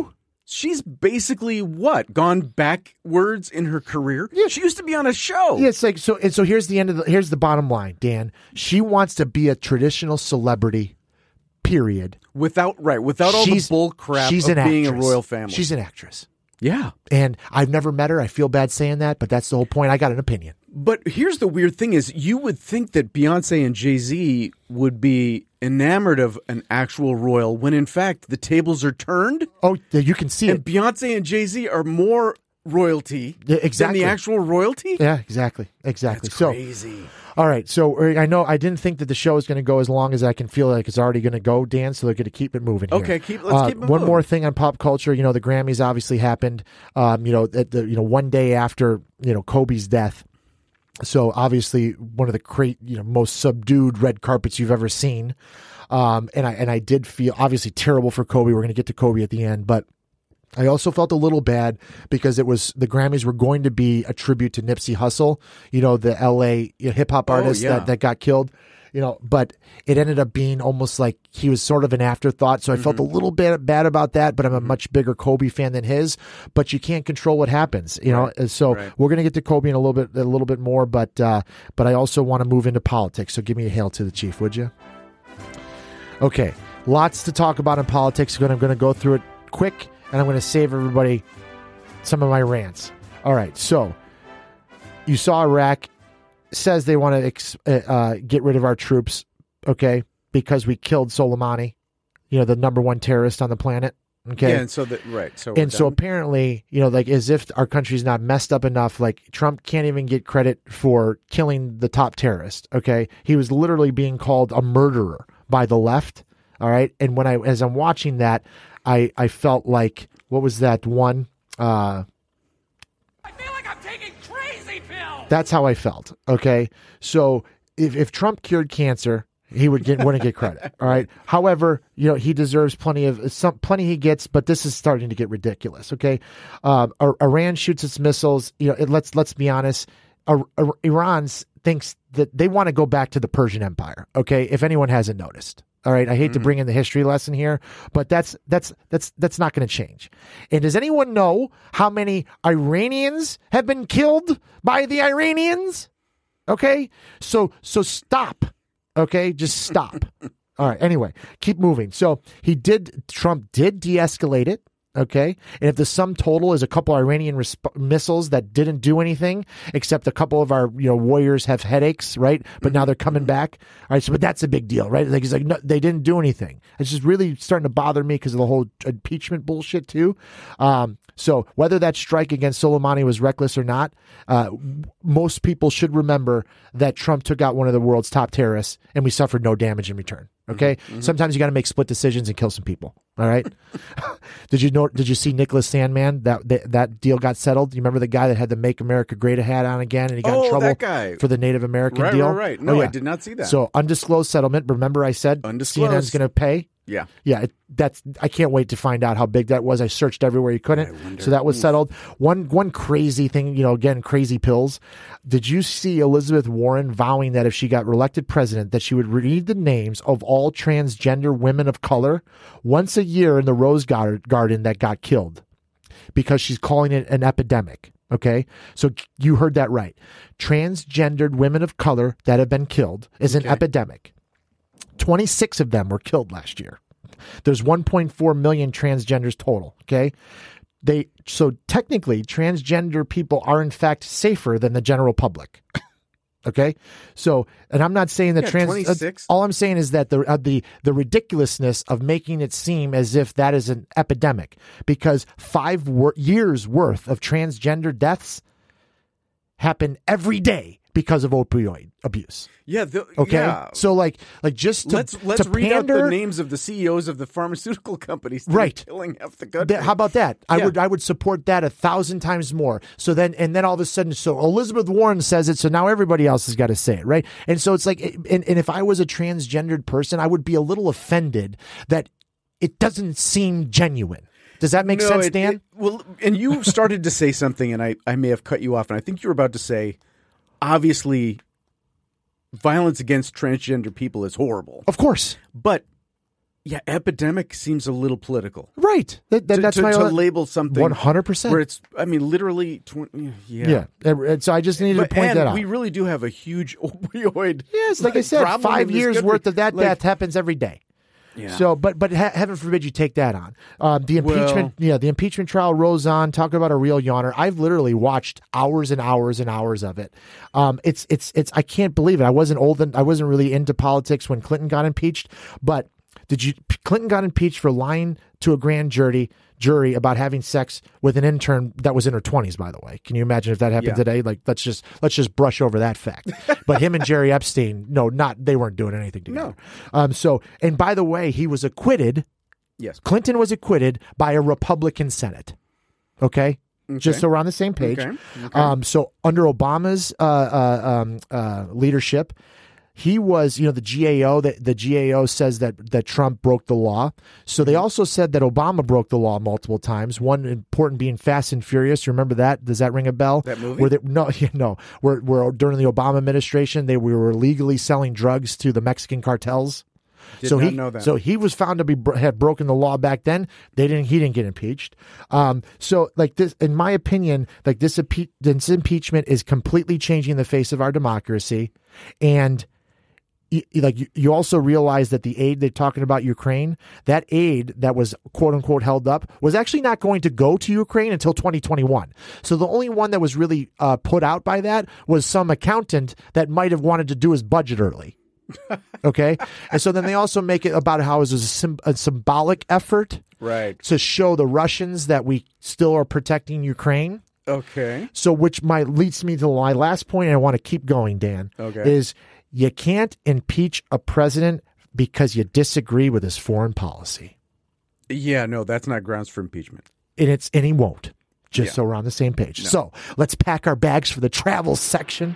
Speaker 5: she's basically gone backwards in her career.
Speaker 4: Yeah.
Speaker 5: She used to be on a show.
Speaker 4: Yeah, it's like so. And so here's the bottom line, Dan. She wants to be a traditional celebrity. Period.
Speaker 5: Without all the bull crap of being a royal family.
Speaker 4: She's an actress.
Speaker 5: Yeah.
Speaker 4: And I've never met her. I feel bad saying that, but that's the whole point. I got an opinion.
Speaker 5: But here's the weird thing is you would think that Beyonce and Jay-Z would be enamored of an actual royal when in fact the tables are turned.
Speaker 4: Oh, you can see
Speaker 5: and Beyonce and Jay-Z are more royalty than the actual royalty.
Speaker 4: Yeah, exactly.
Speaker 5: That's crazy.
Speaker 4: All right, so I know I didn't think that the show is going to go as long as I can feel like it's already going to go, Dan, so they're going to keep it moving here.
Speaker 5: Okay, let's keep it moving.
Speaker 4: One more thing on pop culture, the Grammys obviously happened, one day after, Kobe's death. So obviously one of the most subdued red carpets you've ever seen. And I did feel obviously terrible for Kobe. We're going to get to Kobe at the end, but I also felt a little bad because the Grammys were going to be a tribute to Nipsey Hussle, the LA hip hop artist that got killed, but it ended up being almost like he was sort of an afterthought. So I felt a little bit bad about that, but I'm a much bigger Kobe fan than his, but you can't control what happens, So we're going to get to Kobe in a little bit more, but I also want to move into politics. So give me a hail to the chief, would you? Okay. Lots to talk about in politics. I'm going to go through it quick. And I'm going to save everybody some of my rants. All right, so you saw Iraq says they want to get rid of our troops, okay, because we killed Soleimani, the number one terrorist on the planet. Okay,
Speaker 5: yeah, and so
Speaker 4: apparently, as if our country's not messed up enough, like Trump can't even get credit for killing the top terrorist. Okay, he was literally being called a murderer by the left. All right, and as I'm watching that. I felt like, what was that one? I
Speaker 6: feel like I'm taking crazy pills.
Speaker 4: That's how I felt. Okay. So if Trump cured cancer, he would want to get credit. All right. However, he deserves plenty he gets, but this is starting to get ridiculous. Okay. Iran shoots its missiles. Let's be honest. Iran thinks that they want to go back to the Persian Empire. Okay. If anyone hasn't noticed. All right, I hate to bring in the history lesson here, but that's not going to change. And does anyone know how many Iranians have been killed by the Iranians? Okay, so stop. Okay, just stop. All right. Anyway, keep moving. So Trump did de-escalate it. Okay. And if the sum total is a couple Iranian missiles that didn't do anything, except a couple of our, warriors have headaches, right? But now they're coming back. All right. So, but that's a big deal, right? Like, he's like, no, they didn't do anything. It's just really starting to bother me because of the whole impeachment bullshit too. So whether that strike against Soleimani was reckless or not, most people should remember that Trump took out one of the world's top terrorists and we suffered no damage in return. Okay. Sometimes you got to make split decisions and kill some people. All right. Did you see Nicholas Sandmann? That deal got settled. You remember the guy that had the Make America Great hat on again and he got in trouble for the Native American deal?
Speaker 5: Right. No, I did not see that.
Speaker 4: So undisclosed settlement. Remember I said CNN's going to pay?
Speaker 5: Yeah.
Speaker 4: Yeah. I can't wait to find out how big that was. I searched everywhere you couldn't. So that was settled. One crazy thing, again, crazy pills. Did you see Elizabeth Warren vowing that if she got elected president, that she would read the names of all transgender women of color once a year in the Rose Garden that got killed because she's calling it an epidemic. Okay. So you heard that right. Transgendered women of color that have been killed is an epidemic. 26 of them were killed last year. There's 1.4 million transgenders total. Okay. So technically transgender people are in fact safer than the general public. Okay. So, and I'm not saying that
Speaker 5: 26.
Speaker 4: All I'm saying is that the ridiculousness of making it seem as if that is an epidemic because 5 years worth of transgender deaths happen every day because of opioid abuse.
Speaker 5: Yeah.
Speaker 4: Okay.
Speaker 5: Yeah.
Speaker 4: So like just to
Speaker 5: let's read out
Speaker 4: pander,
Speaker 5: the names of the CEOs of the pharmaceutical companies that
Speaker 4: right.
Speaker 5: are killing half the country.
Speaker 4: How about that?
Speaker 5: Yeah.
Speaker 4: I would support that 1,000 times more. So then all of a sudden, so Elizabeth Warren says it, so now everybody else has got to say it, right? And so it's like, and if I was a transgendered person, I would be a little offended that it doesn't seem genuine. Does that make sense, Dan?
Speaker 5: Well, and you started to say something, and I may have cut you off, and I think you were about to say, obviously, violence against transgender people is horrible.
Speaker 4: Of course.
Speaker 5: But Yeah, epidemic seems a little political.
Speaker 4: Right. That's
Speaker 5: to
Speaker 4: my
Speaker 5: label something
Speaker 4: 100%.
Speaker 5: where it's, I mean, literally 20.
Speaker 4: Yeah. And so I just needed to point that out.
Speaker 5: We really do have a huge opioid.
Speaker 4: Yes, like I said, 5 years worth of that death happens every day.
Speaker 5: Yeah.
Speaker 4: So, but heaven forbid you take that on. The impeachment, the impeachment trial rolls on. Talk about a real yawner. I've literally watched hours and hours and hours of it. It's I can't believe it. I wasn't really into politics when Clinton got impeached, but Clinton got impeached for lying to a grand jury about having sex with an intern that was in her 20s, by the way. Can you imagine if that happened today? Like, let's just brush over that fact. But him and Jerry Epstein, they weren't doing anything together. No. And by the way, he was acquitted.
Speaker 5: Yes.
Speaker 4: Clinton was acquitted by a Republican Senate. Okay? Just so we're on the same page.
Speaker 5: Okay.
Speaker 4: So under Obama's leadership, he was, the GAO, the GAO says that Trump broke the law. So they also said that Obama broke the law multiple times. One important being Fast and Furious. You remember that? Does that ring a bell?
Speaker 5: That movie?
Speaker 4: Where during the Obama administration, we were legally selling drugs to the Mexican cartels.
Speaker 5: Did not know that.
Speaker 4: So he was found to have broken the law back then. He didn't get impeached. So like this, in my opinion, like this impeachment is completely changing the face of our democracy. And you also realize that the aid they're talking about Ukraine, that aid that was quote unquote held up was actually not going to go to Ukraine until 2021. So the only one that was really put out by that was some accountant that might have wanted to do his budget early. Okay. And so then they also make it about how it was a symbolic effort,
Speaker 5: right,
Speaker 4: to show the Russians that we still are protecting Ukraine.
Speaker 5: Okay.
Speaker 4: So which leads me to my last point, and I want to keep going, Dan.
Speaker 5: Okay.
Speaker 4: Is you can't impeach a president because you disagree with his foreign policy.
Speaker 5: Yeah, no, that's not grounds for impeachment.
Speaker 4: And he won't, so we're on the same page.
Speaker 5: No.
Speaker 4: So let's pack our bags for the travel section.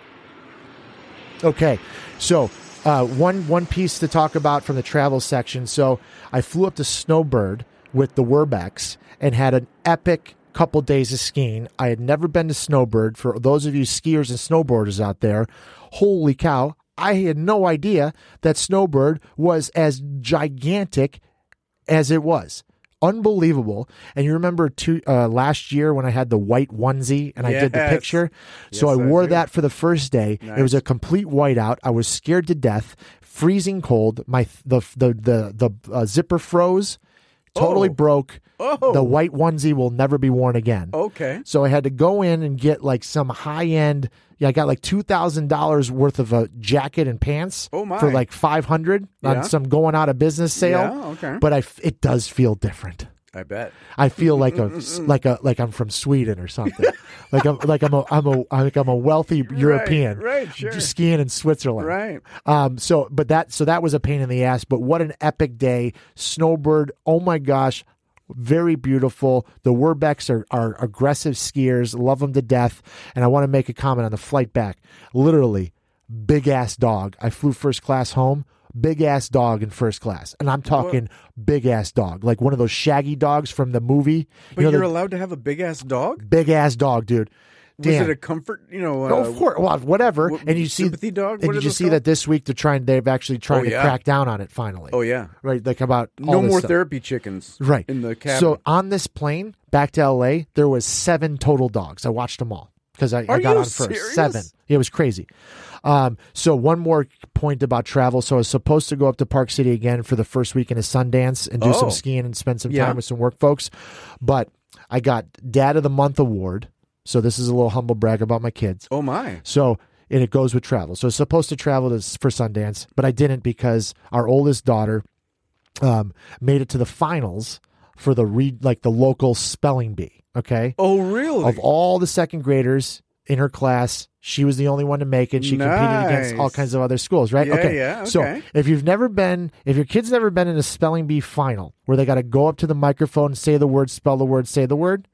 Speaker 4: Okay, so one piece to talk about from the travel section. So I flew up to Snowbird with the Werbecks and had an epic couple days of skiing. I had never been to Snowbird. For those of you skiers and snowboarders out there, holy cow, I had no idea that Snowbird was as gigantic as it was. Unbelievable. And you remember last year when I had the white onesie and I did the picture? So I wore that for the first day. Nice. It was a complete whiteout. I was scared to death, freezing cold. The zipper froze, totally broke.
Speaker 5: Oh.
Speaker 4: The white onesie will never be worn again.
Speaker 5: Okay.
Speaker 4: So I had to go in and get like some high-end, I got like $2,000 worth of a jacket and pants for like $500 on some going out of business sale.
Speaker 5: Yeah, okay.
Speaker 4: But it does feel different.
Speaker 5: I bet.
Speaker 4: I feel like I'm from Sweden or something. I'm a wealthy European,
Speaker 5: right, sure.
Speaker 4: Just skiing in Switzerland,
Speaker 5: right?
Speaker 4: So that was a pain in the ass. But what an epic day! Snowbird, oh my gosh, very beautiful. The Werbecks are aggressive skiers, love them to death. And I want to make a comment on the flight back. Literally, big ass dog. I flew first class home. Big ass dog in first class, and I'm talking big ass dog, like one of those Shaggy dogs from the movie.
Speaker 5: But you're allowed to have a big ass dog.
Speaker 4: Big ass dog, dude. Dan.
Speaker 5: Was it a comfort?
Speaker 4: Of course, whatever. And you see
Speaker 5: sympathy dog.
Speaker 4: And did you see that this week they've actually trying to crack down on it finally?
Speaker 5: Oh yeah,
Speaker 4: right. Like about
Speaker 5: no more
Speaker 4: stuff.
Speaker 5: therapy chickens,
Speaker 4: right?
Speaker 5: In the cabin.
Speaker 4: So on this plane back to LA, there was 7 total dogs. I watched them all because I got on first.
Speaker 5: Serious?
Speaker 4: 7. It was crazy. So one more point about travel. So I was supposed to go up to Park City again for the first weekend of Sundance and do some skiing and spend some time with some work folks. But I got Dad of the Month award. So this is a little humble brag about my kids.
Speaker 5: Oh my.
Speaker 4: So, and it goes with travel. So I was supposed to travel for Sundance, but I didn't because our oldest daughter made it to the finals for the local spelling bee. Okay.
Speaker 5: Oh, really?
Speaker 4: Of all the second graders in her class, she was the only one to make it. She competed against all kinds of other schools, right?
Speaker 5: Yeah,
Speaker 4: okay.
Speaker 5: Yeah, okay.
Speaker 4: So if your kid's never been in a spelling bee final where they got to go up to the microphone, say the word, spell the word, say the word,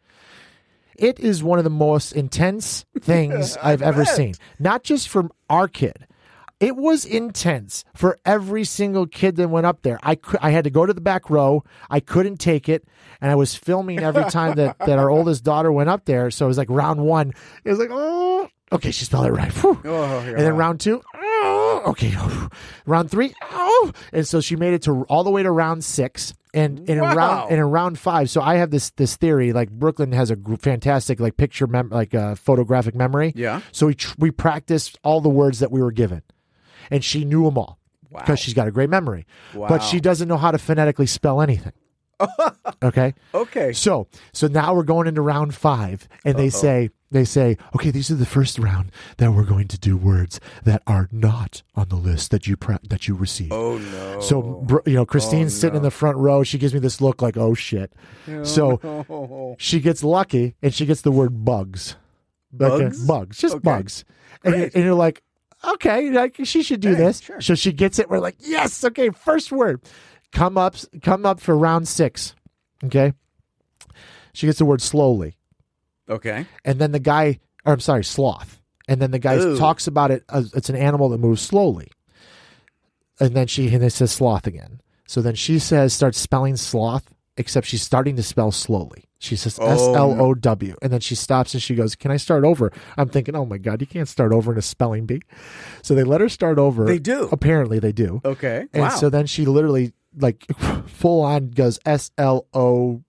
Speaker 4: it is one of the most intense things I've ever seen. Not just from our kid. It was intense for every single kid that went up there. I had to go to the back row. I couldn't take it. And I was filming every time that our oldest daughter went up there. So it was like round 1. It was like, oh, okay, she spelled it right. And then round 2, oh, okay. Round 3, woo! And so she made it to all the way to round 6. And in round 5, so I have this theory, like Brooklyn has a fantastic like picture photographic memory.
Speaker 5: Yeah.
Speaker 4: So we practiced all the words that we were given, and she knew them all because she's got a great memory.
Speaker 5: Wow.
Speaker 4: But she doesn't know how to phonetically spell anything. Okay.
Speaker 5: Okay.
Speaker 4: So now we're going into round 5, and they say, okay, these are the first round that we're going to do words that are not on the list that you received.
Speaker 5: Oh no.
Speaker 4: So Christine's sitting in the front row. She gives me this look like, oh shit. She gets lucky and she gets the word bugs.
Speaker 5: Bugs?
Speaker 4: Bugs. Just bugs. And you're like, okay, like she should do this.
Speaker 5: Sure.
Speaker 4: So she gets it. We're like, yes, okay, first word. Come up for round 6. Okay. She gets the word slowly.
Speaker 5: Okay.
Speaker 4: And then sloth. And then the guy talks about it as it's an animal that moves slowly. And then it says sloth again. So then she starts spelling sloth, except she's starting to spell slowly. She says SLOW. And then she stops and she goes, can I start over? I'm thinking, oh my God, you can't start over in a spelling bee. So they let her start over.
Speaker 5: They do.
Speaker 4: Apparently they do.
Speaker 5: Okay.
Speaker 4: And
Speaker 5: wow.
Speaker 4: so then she literally like full on goes SLOWLY,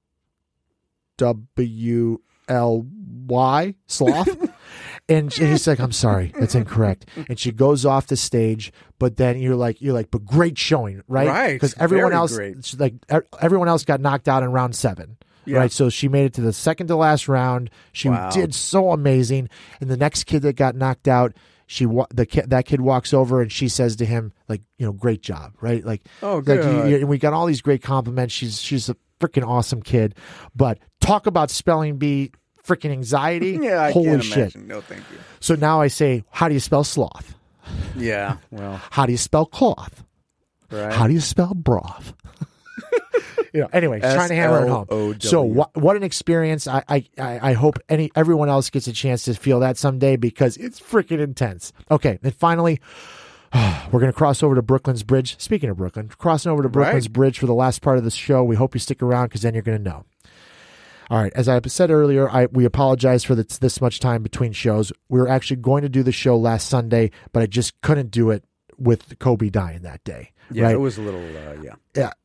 Speaker 4: sloth. And she's like, I'm sorry, that's incorrect. And she goes off the stage, but then you're like, but great showing, right?
Speaker 5: Right.
Speaker 4: Because everyone
Speaker 5: Very
Speaker 4: else,
Speaker 5: great.
Speaker 4: everyone else got knocked out in round 7.
Speaker 5: Yeah.
Speaker 4: Right. So she made it to the second to last round. She did so amazing. And the next kid that got knocked out, that kid walks over and she says to him, like, great job, right? Like,
Speaker 5: oh, good.
Speaker 4: And we got all these great compliments. She's a freaking awesome kid. But talk about spelling bee freaking anxiety.
Speaker 5: Yeah,
Speaker 4: holy
Speaker 5: can't
Speaker 4: shit.
Speaker 5: imagine. No, thank you.
Speaker 4: So now I say, how do you spell sloth?
Speaker 5: Yeah, well.
Speaker 4: How do you spell cloth?
Speaker 5: Right.
Speaker 4: How do you spell broth? Anyway, trying to hammer it home. So what an experience. I hope everyone else gets a chance to feel that someday because it's freaking intense. Okay, and finally, we're going to cross over to Brooklyn's Bridge. Speaking of Brooklyn, crossing over to Brooklyn's Bridge for the last part of the show. We hope you stick around because then you're going to know. All right, as I said earlier, we apologize for this much time between shows. We were actually going to do the show last Sunday, but I just couldn't do it with Kobe dying that day.
Speaker 5: Yeah,
Speaker 4: right?
Speaker 5: It was a little,
Speaker 4: Yeah,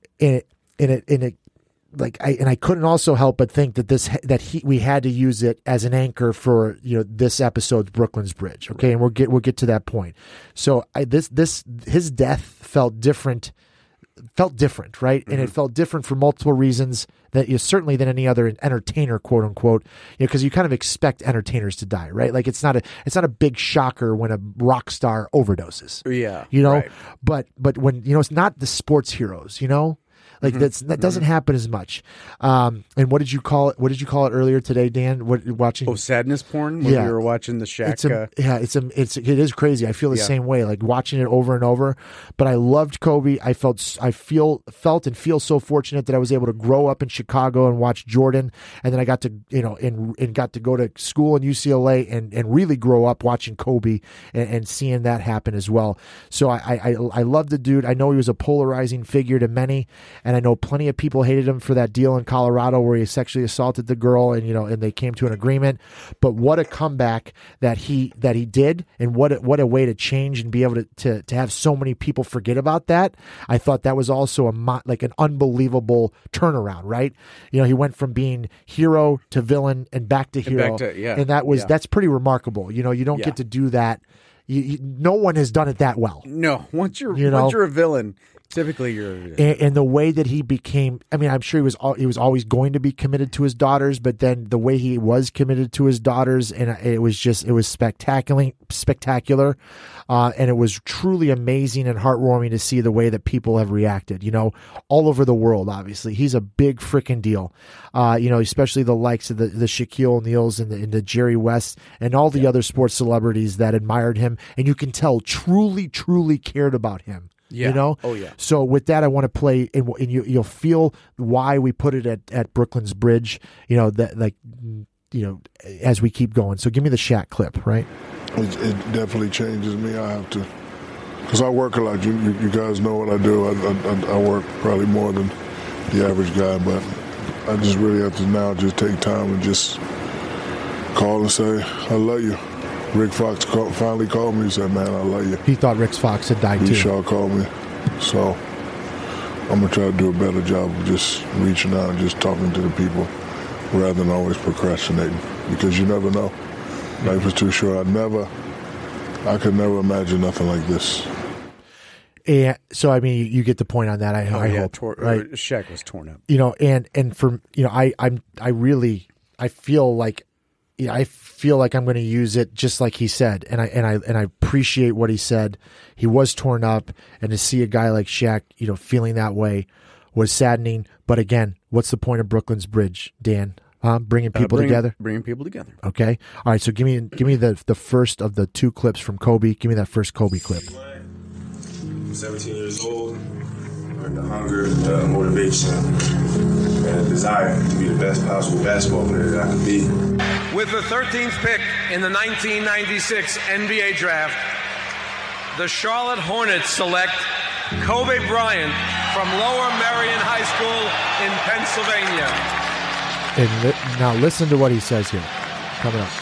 Speaker 4: I couldn't also help but think that we had to use it as an anchor for this episode's Brooklyn's Bridge. Okay, and we'll get to that point. So his death felt different, right? Mm-hmm. And it felt different for multiple reasons certainly than any other entertainer, quote unquote. Because you kind of expect entertainers to die, right? Like it's not a big shocker when a rock star overdoses.
Speaker 5: Yeah,
Speaker 4: right. But when it's not the sports heroes, Like that doesn't happen as much. And what did you call it? What did you call it earlier today, Dan? Watching?
Speaker 5: Oh, sadness porn. When we were watching the Shaq.
Speaker 4: It is crazy. I feel the same way. Like watching it over and over. But I loved Kobe. I felt and feel so fortunate that I was able to grow up in Chicago and watch Jordan, and then I got to and got to go to school in UCLA and really grow up watching Kobe and seeing that happen as well. So I love the dude. I know he was a polarizing figure to many. And I know plenty of people hated him for that deal in Colorado where he sexually assaulted the girl and they came to an agreement. But what a comeback that he did, and what a way to change and be able to have so many people forget about that. I thought that was also an unbelievable turnaround, right? He went from being hero to villain and back to hero. And that's pretty remarkable. You don't get to do that. No one has done it that well.
Speaker 5: No, once you're a villain, typically you're
Speaker 4: and the way that he became, I mean, I'm sure he was always going to be committed to his daughters, but then the way he was committed to his daughters, and it was spectacular. And it was truly amazing and heartwarming to see the way that people have reacted, all over the world. Obviously, he's a big freaking deal. Especially the likes of the Shaquille O'Neals and the Jerry West and all the other sports celebrities that admired him, and you can tell truly cared about him.
Speaker 5: Yeah. Oh, yeah.
Speaker 4: So with that, I want to play, and you'll feel why we put it at Brooklyn's Bridge, as we keep going. So give me the Shaq clip, right?
Speaker 11: It definitely changes me. I have to, because I work a lot. You guys know what I do. I work probably more than the average guy, but I just really have to now just take time and just call and say, I love you. Rick Fox finally called me and said, man, I love you.
Speaker 4: He thought Rick Fox had died too.
Speaker 11: He sure called me. So I'm going to try to do a better job of just reaching out and just talking to the people rather than always procrastinating, because you never know. Life is too short. I could never imagine nothing like this.
Speaker 4: And so, I mean, you get the point on that. I hope, right?
Speaker 5: Shaq was torn up.
Speaker 4: And for I feel like I'm going to use it just like he said, and I appreciate what he said. He was torn up, and to see a guy like Shaq, feeling that way was saddening. But again, what's the point of Brooklyn's Bridge, Dan? Bringing people together.
Speaker 5: Bringing people together.
Speaker 4: Okay. All right. So give me the first of the two clips from Kobe. Give me that first Kobe clip.
Speaker 12: I'm 17 years old. The hunger, the motivation, and the desire to be the best possible basketball player that I could be.
Speaker 13: With the 13th pick in the 1996 NBA Draft, the Charlotte Hornets select Kobe Bryant from Lower Merion High School in Pennsylvania.
Speaker 4: And now listen to what he says here. Coming up.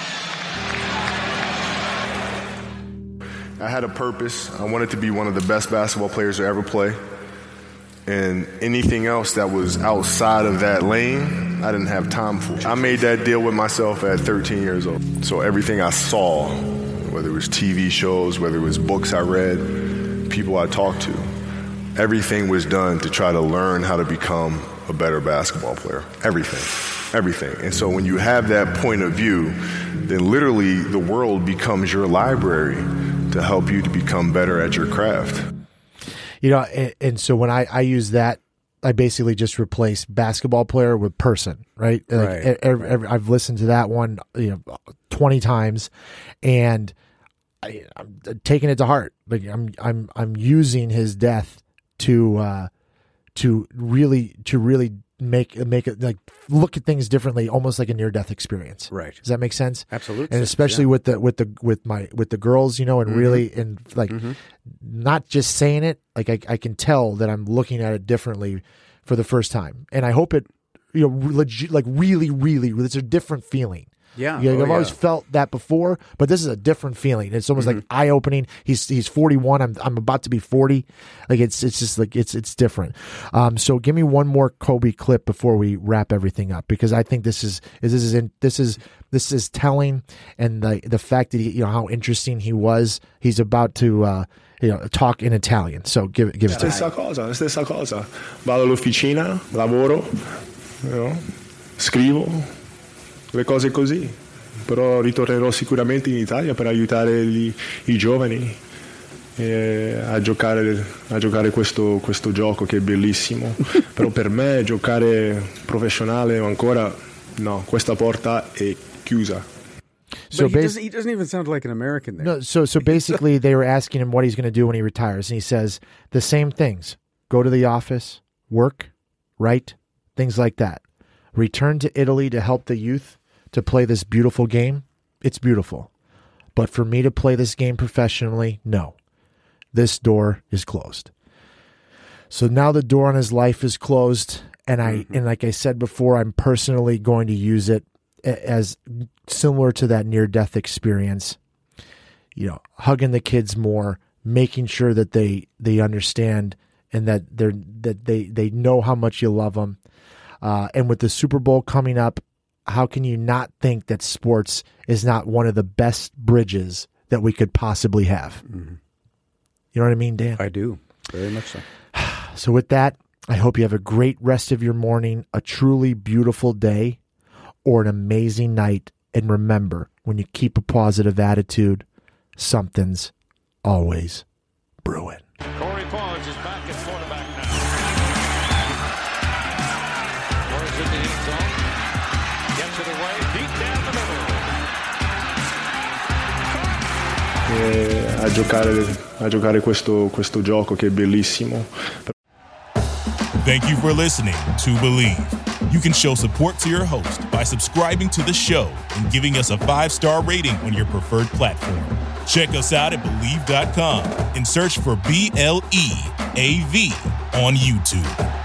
Speaker 14: I had a purpose. I wanted to be one of the best basketball players to ever play. And anything else that was outside of that lane, I didn't have time for. I made that deal with myself at 13 years old. So everything I saw, whether it was TV shows, whether it was books I read, people I talked to, everything was done to try to learn how to become a better basketball player. Everything. And so when you have that point of view, then literally the world becomes your library to help you to become better at your craft.
Speaker 4: And so when I use that, I basically just replace basketball player with person, right? Like I've listened to that one, 20 times, and I'm taking it to heart. Like I'm using his death to really make it, like, look at things differently, almost like a near-death experience.
Speaker 5: Right.
Speaker 4: Does that make sense?
Speaker 5: Absolutely.
Speaker 4: And especially with the girls, and really, and like, not just saying it, like I can tell that I'm looking at it differently for the first time, and I hope it, legit, like really, it's a different feeling.
Speaker 5: Yeah.
Speaker 4: I've always felt that before, but this is a different feeling. It's almost like eye-opening. He's 41. I'm about to be 40. Like it's just like it's different. So give me one more Kobe clip before we wrap everything up, because I think this is telling, and the fact that he, how interesting he was. He's about to talk in Italian. So give it to me.
Speaker 15: Stessa cosa. Vado all'officina, lavoro, scrivo. Le cose così, però ritornerò sicuramente in Italia per aiutare i giovani a giocare questo gioco che è bellissimo. Però per me giocare professionale ancora no, questa porta è chiusa.
Speaker 5: So he doesn't even sound like an American there.
Speaker 4: No, so basically they were asking him what he's going to do when he retires, and he says the same things: go to the office, work, write, things like that. Return to Italy to help the youth to play this beautiful game. It's beautiful. But for me to play this game professionally, no. This door is closed. So now the door on his life is closed, and and like I said before, I'm personally going to use it as similar to that near-death experience. Hugging the kids more, making sure that they understand and that they know how much you love them. And with the Super Bowl coming up, how can you not think that sports is not one of the best bridges that we could possibly have? You know what I mean, Dan?
Speaker 5: I do. Very much so.
Speaker 4: So with that, I hope you have a great rest of your morning, a truly beautiful day, or an amazing night. And remember, when you keep a positive attitude, something's always brewing.
Speaker 6: Corey Pons is back at quarterback now. Throws in the end zone. Gets it away, deep down the middle.
Speaker 15: A giocare questo gioco che è bellissimo.
Speaker 3: Thank you for listening to Believe. You can show support to your host by subscribing to the show and giving us a 5-star rating on your preferred platform. Check us out at Believe.com and search for BLEAV on YouTube.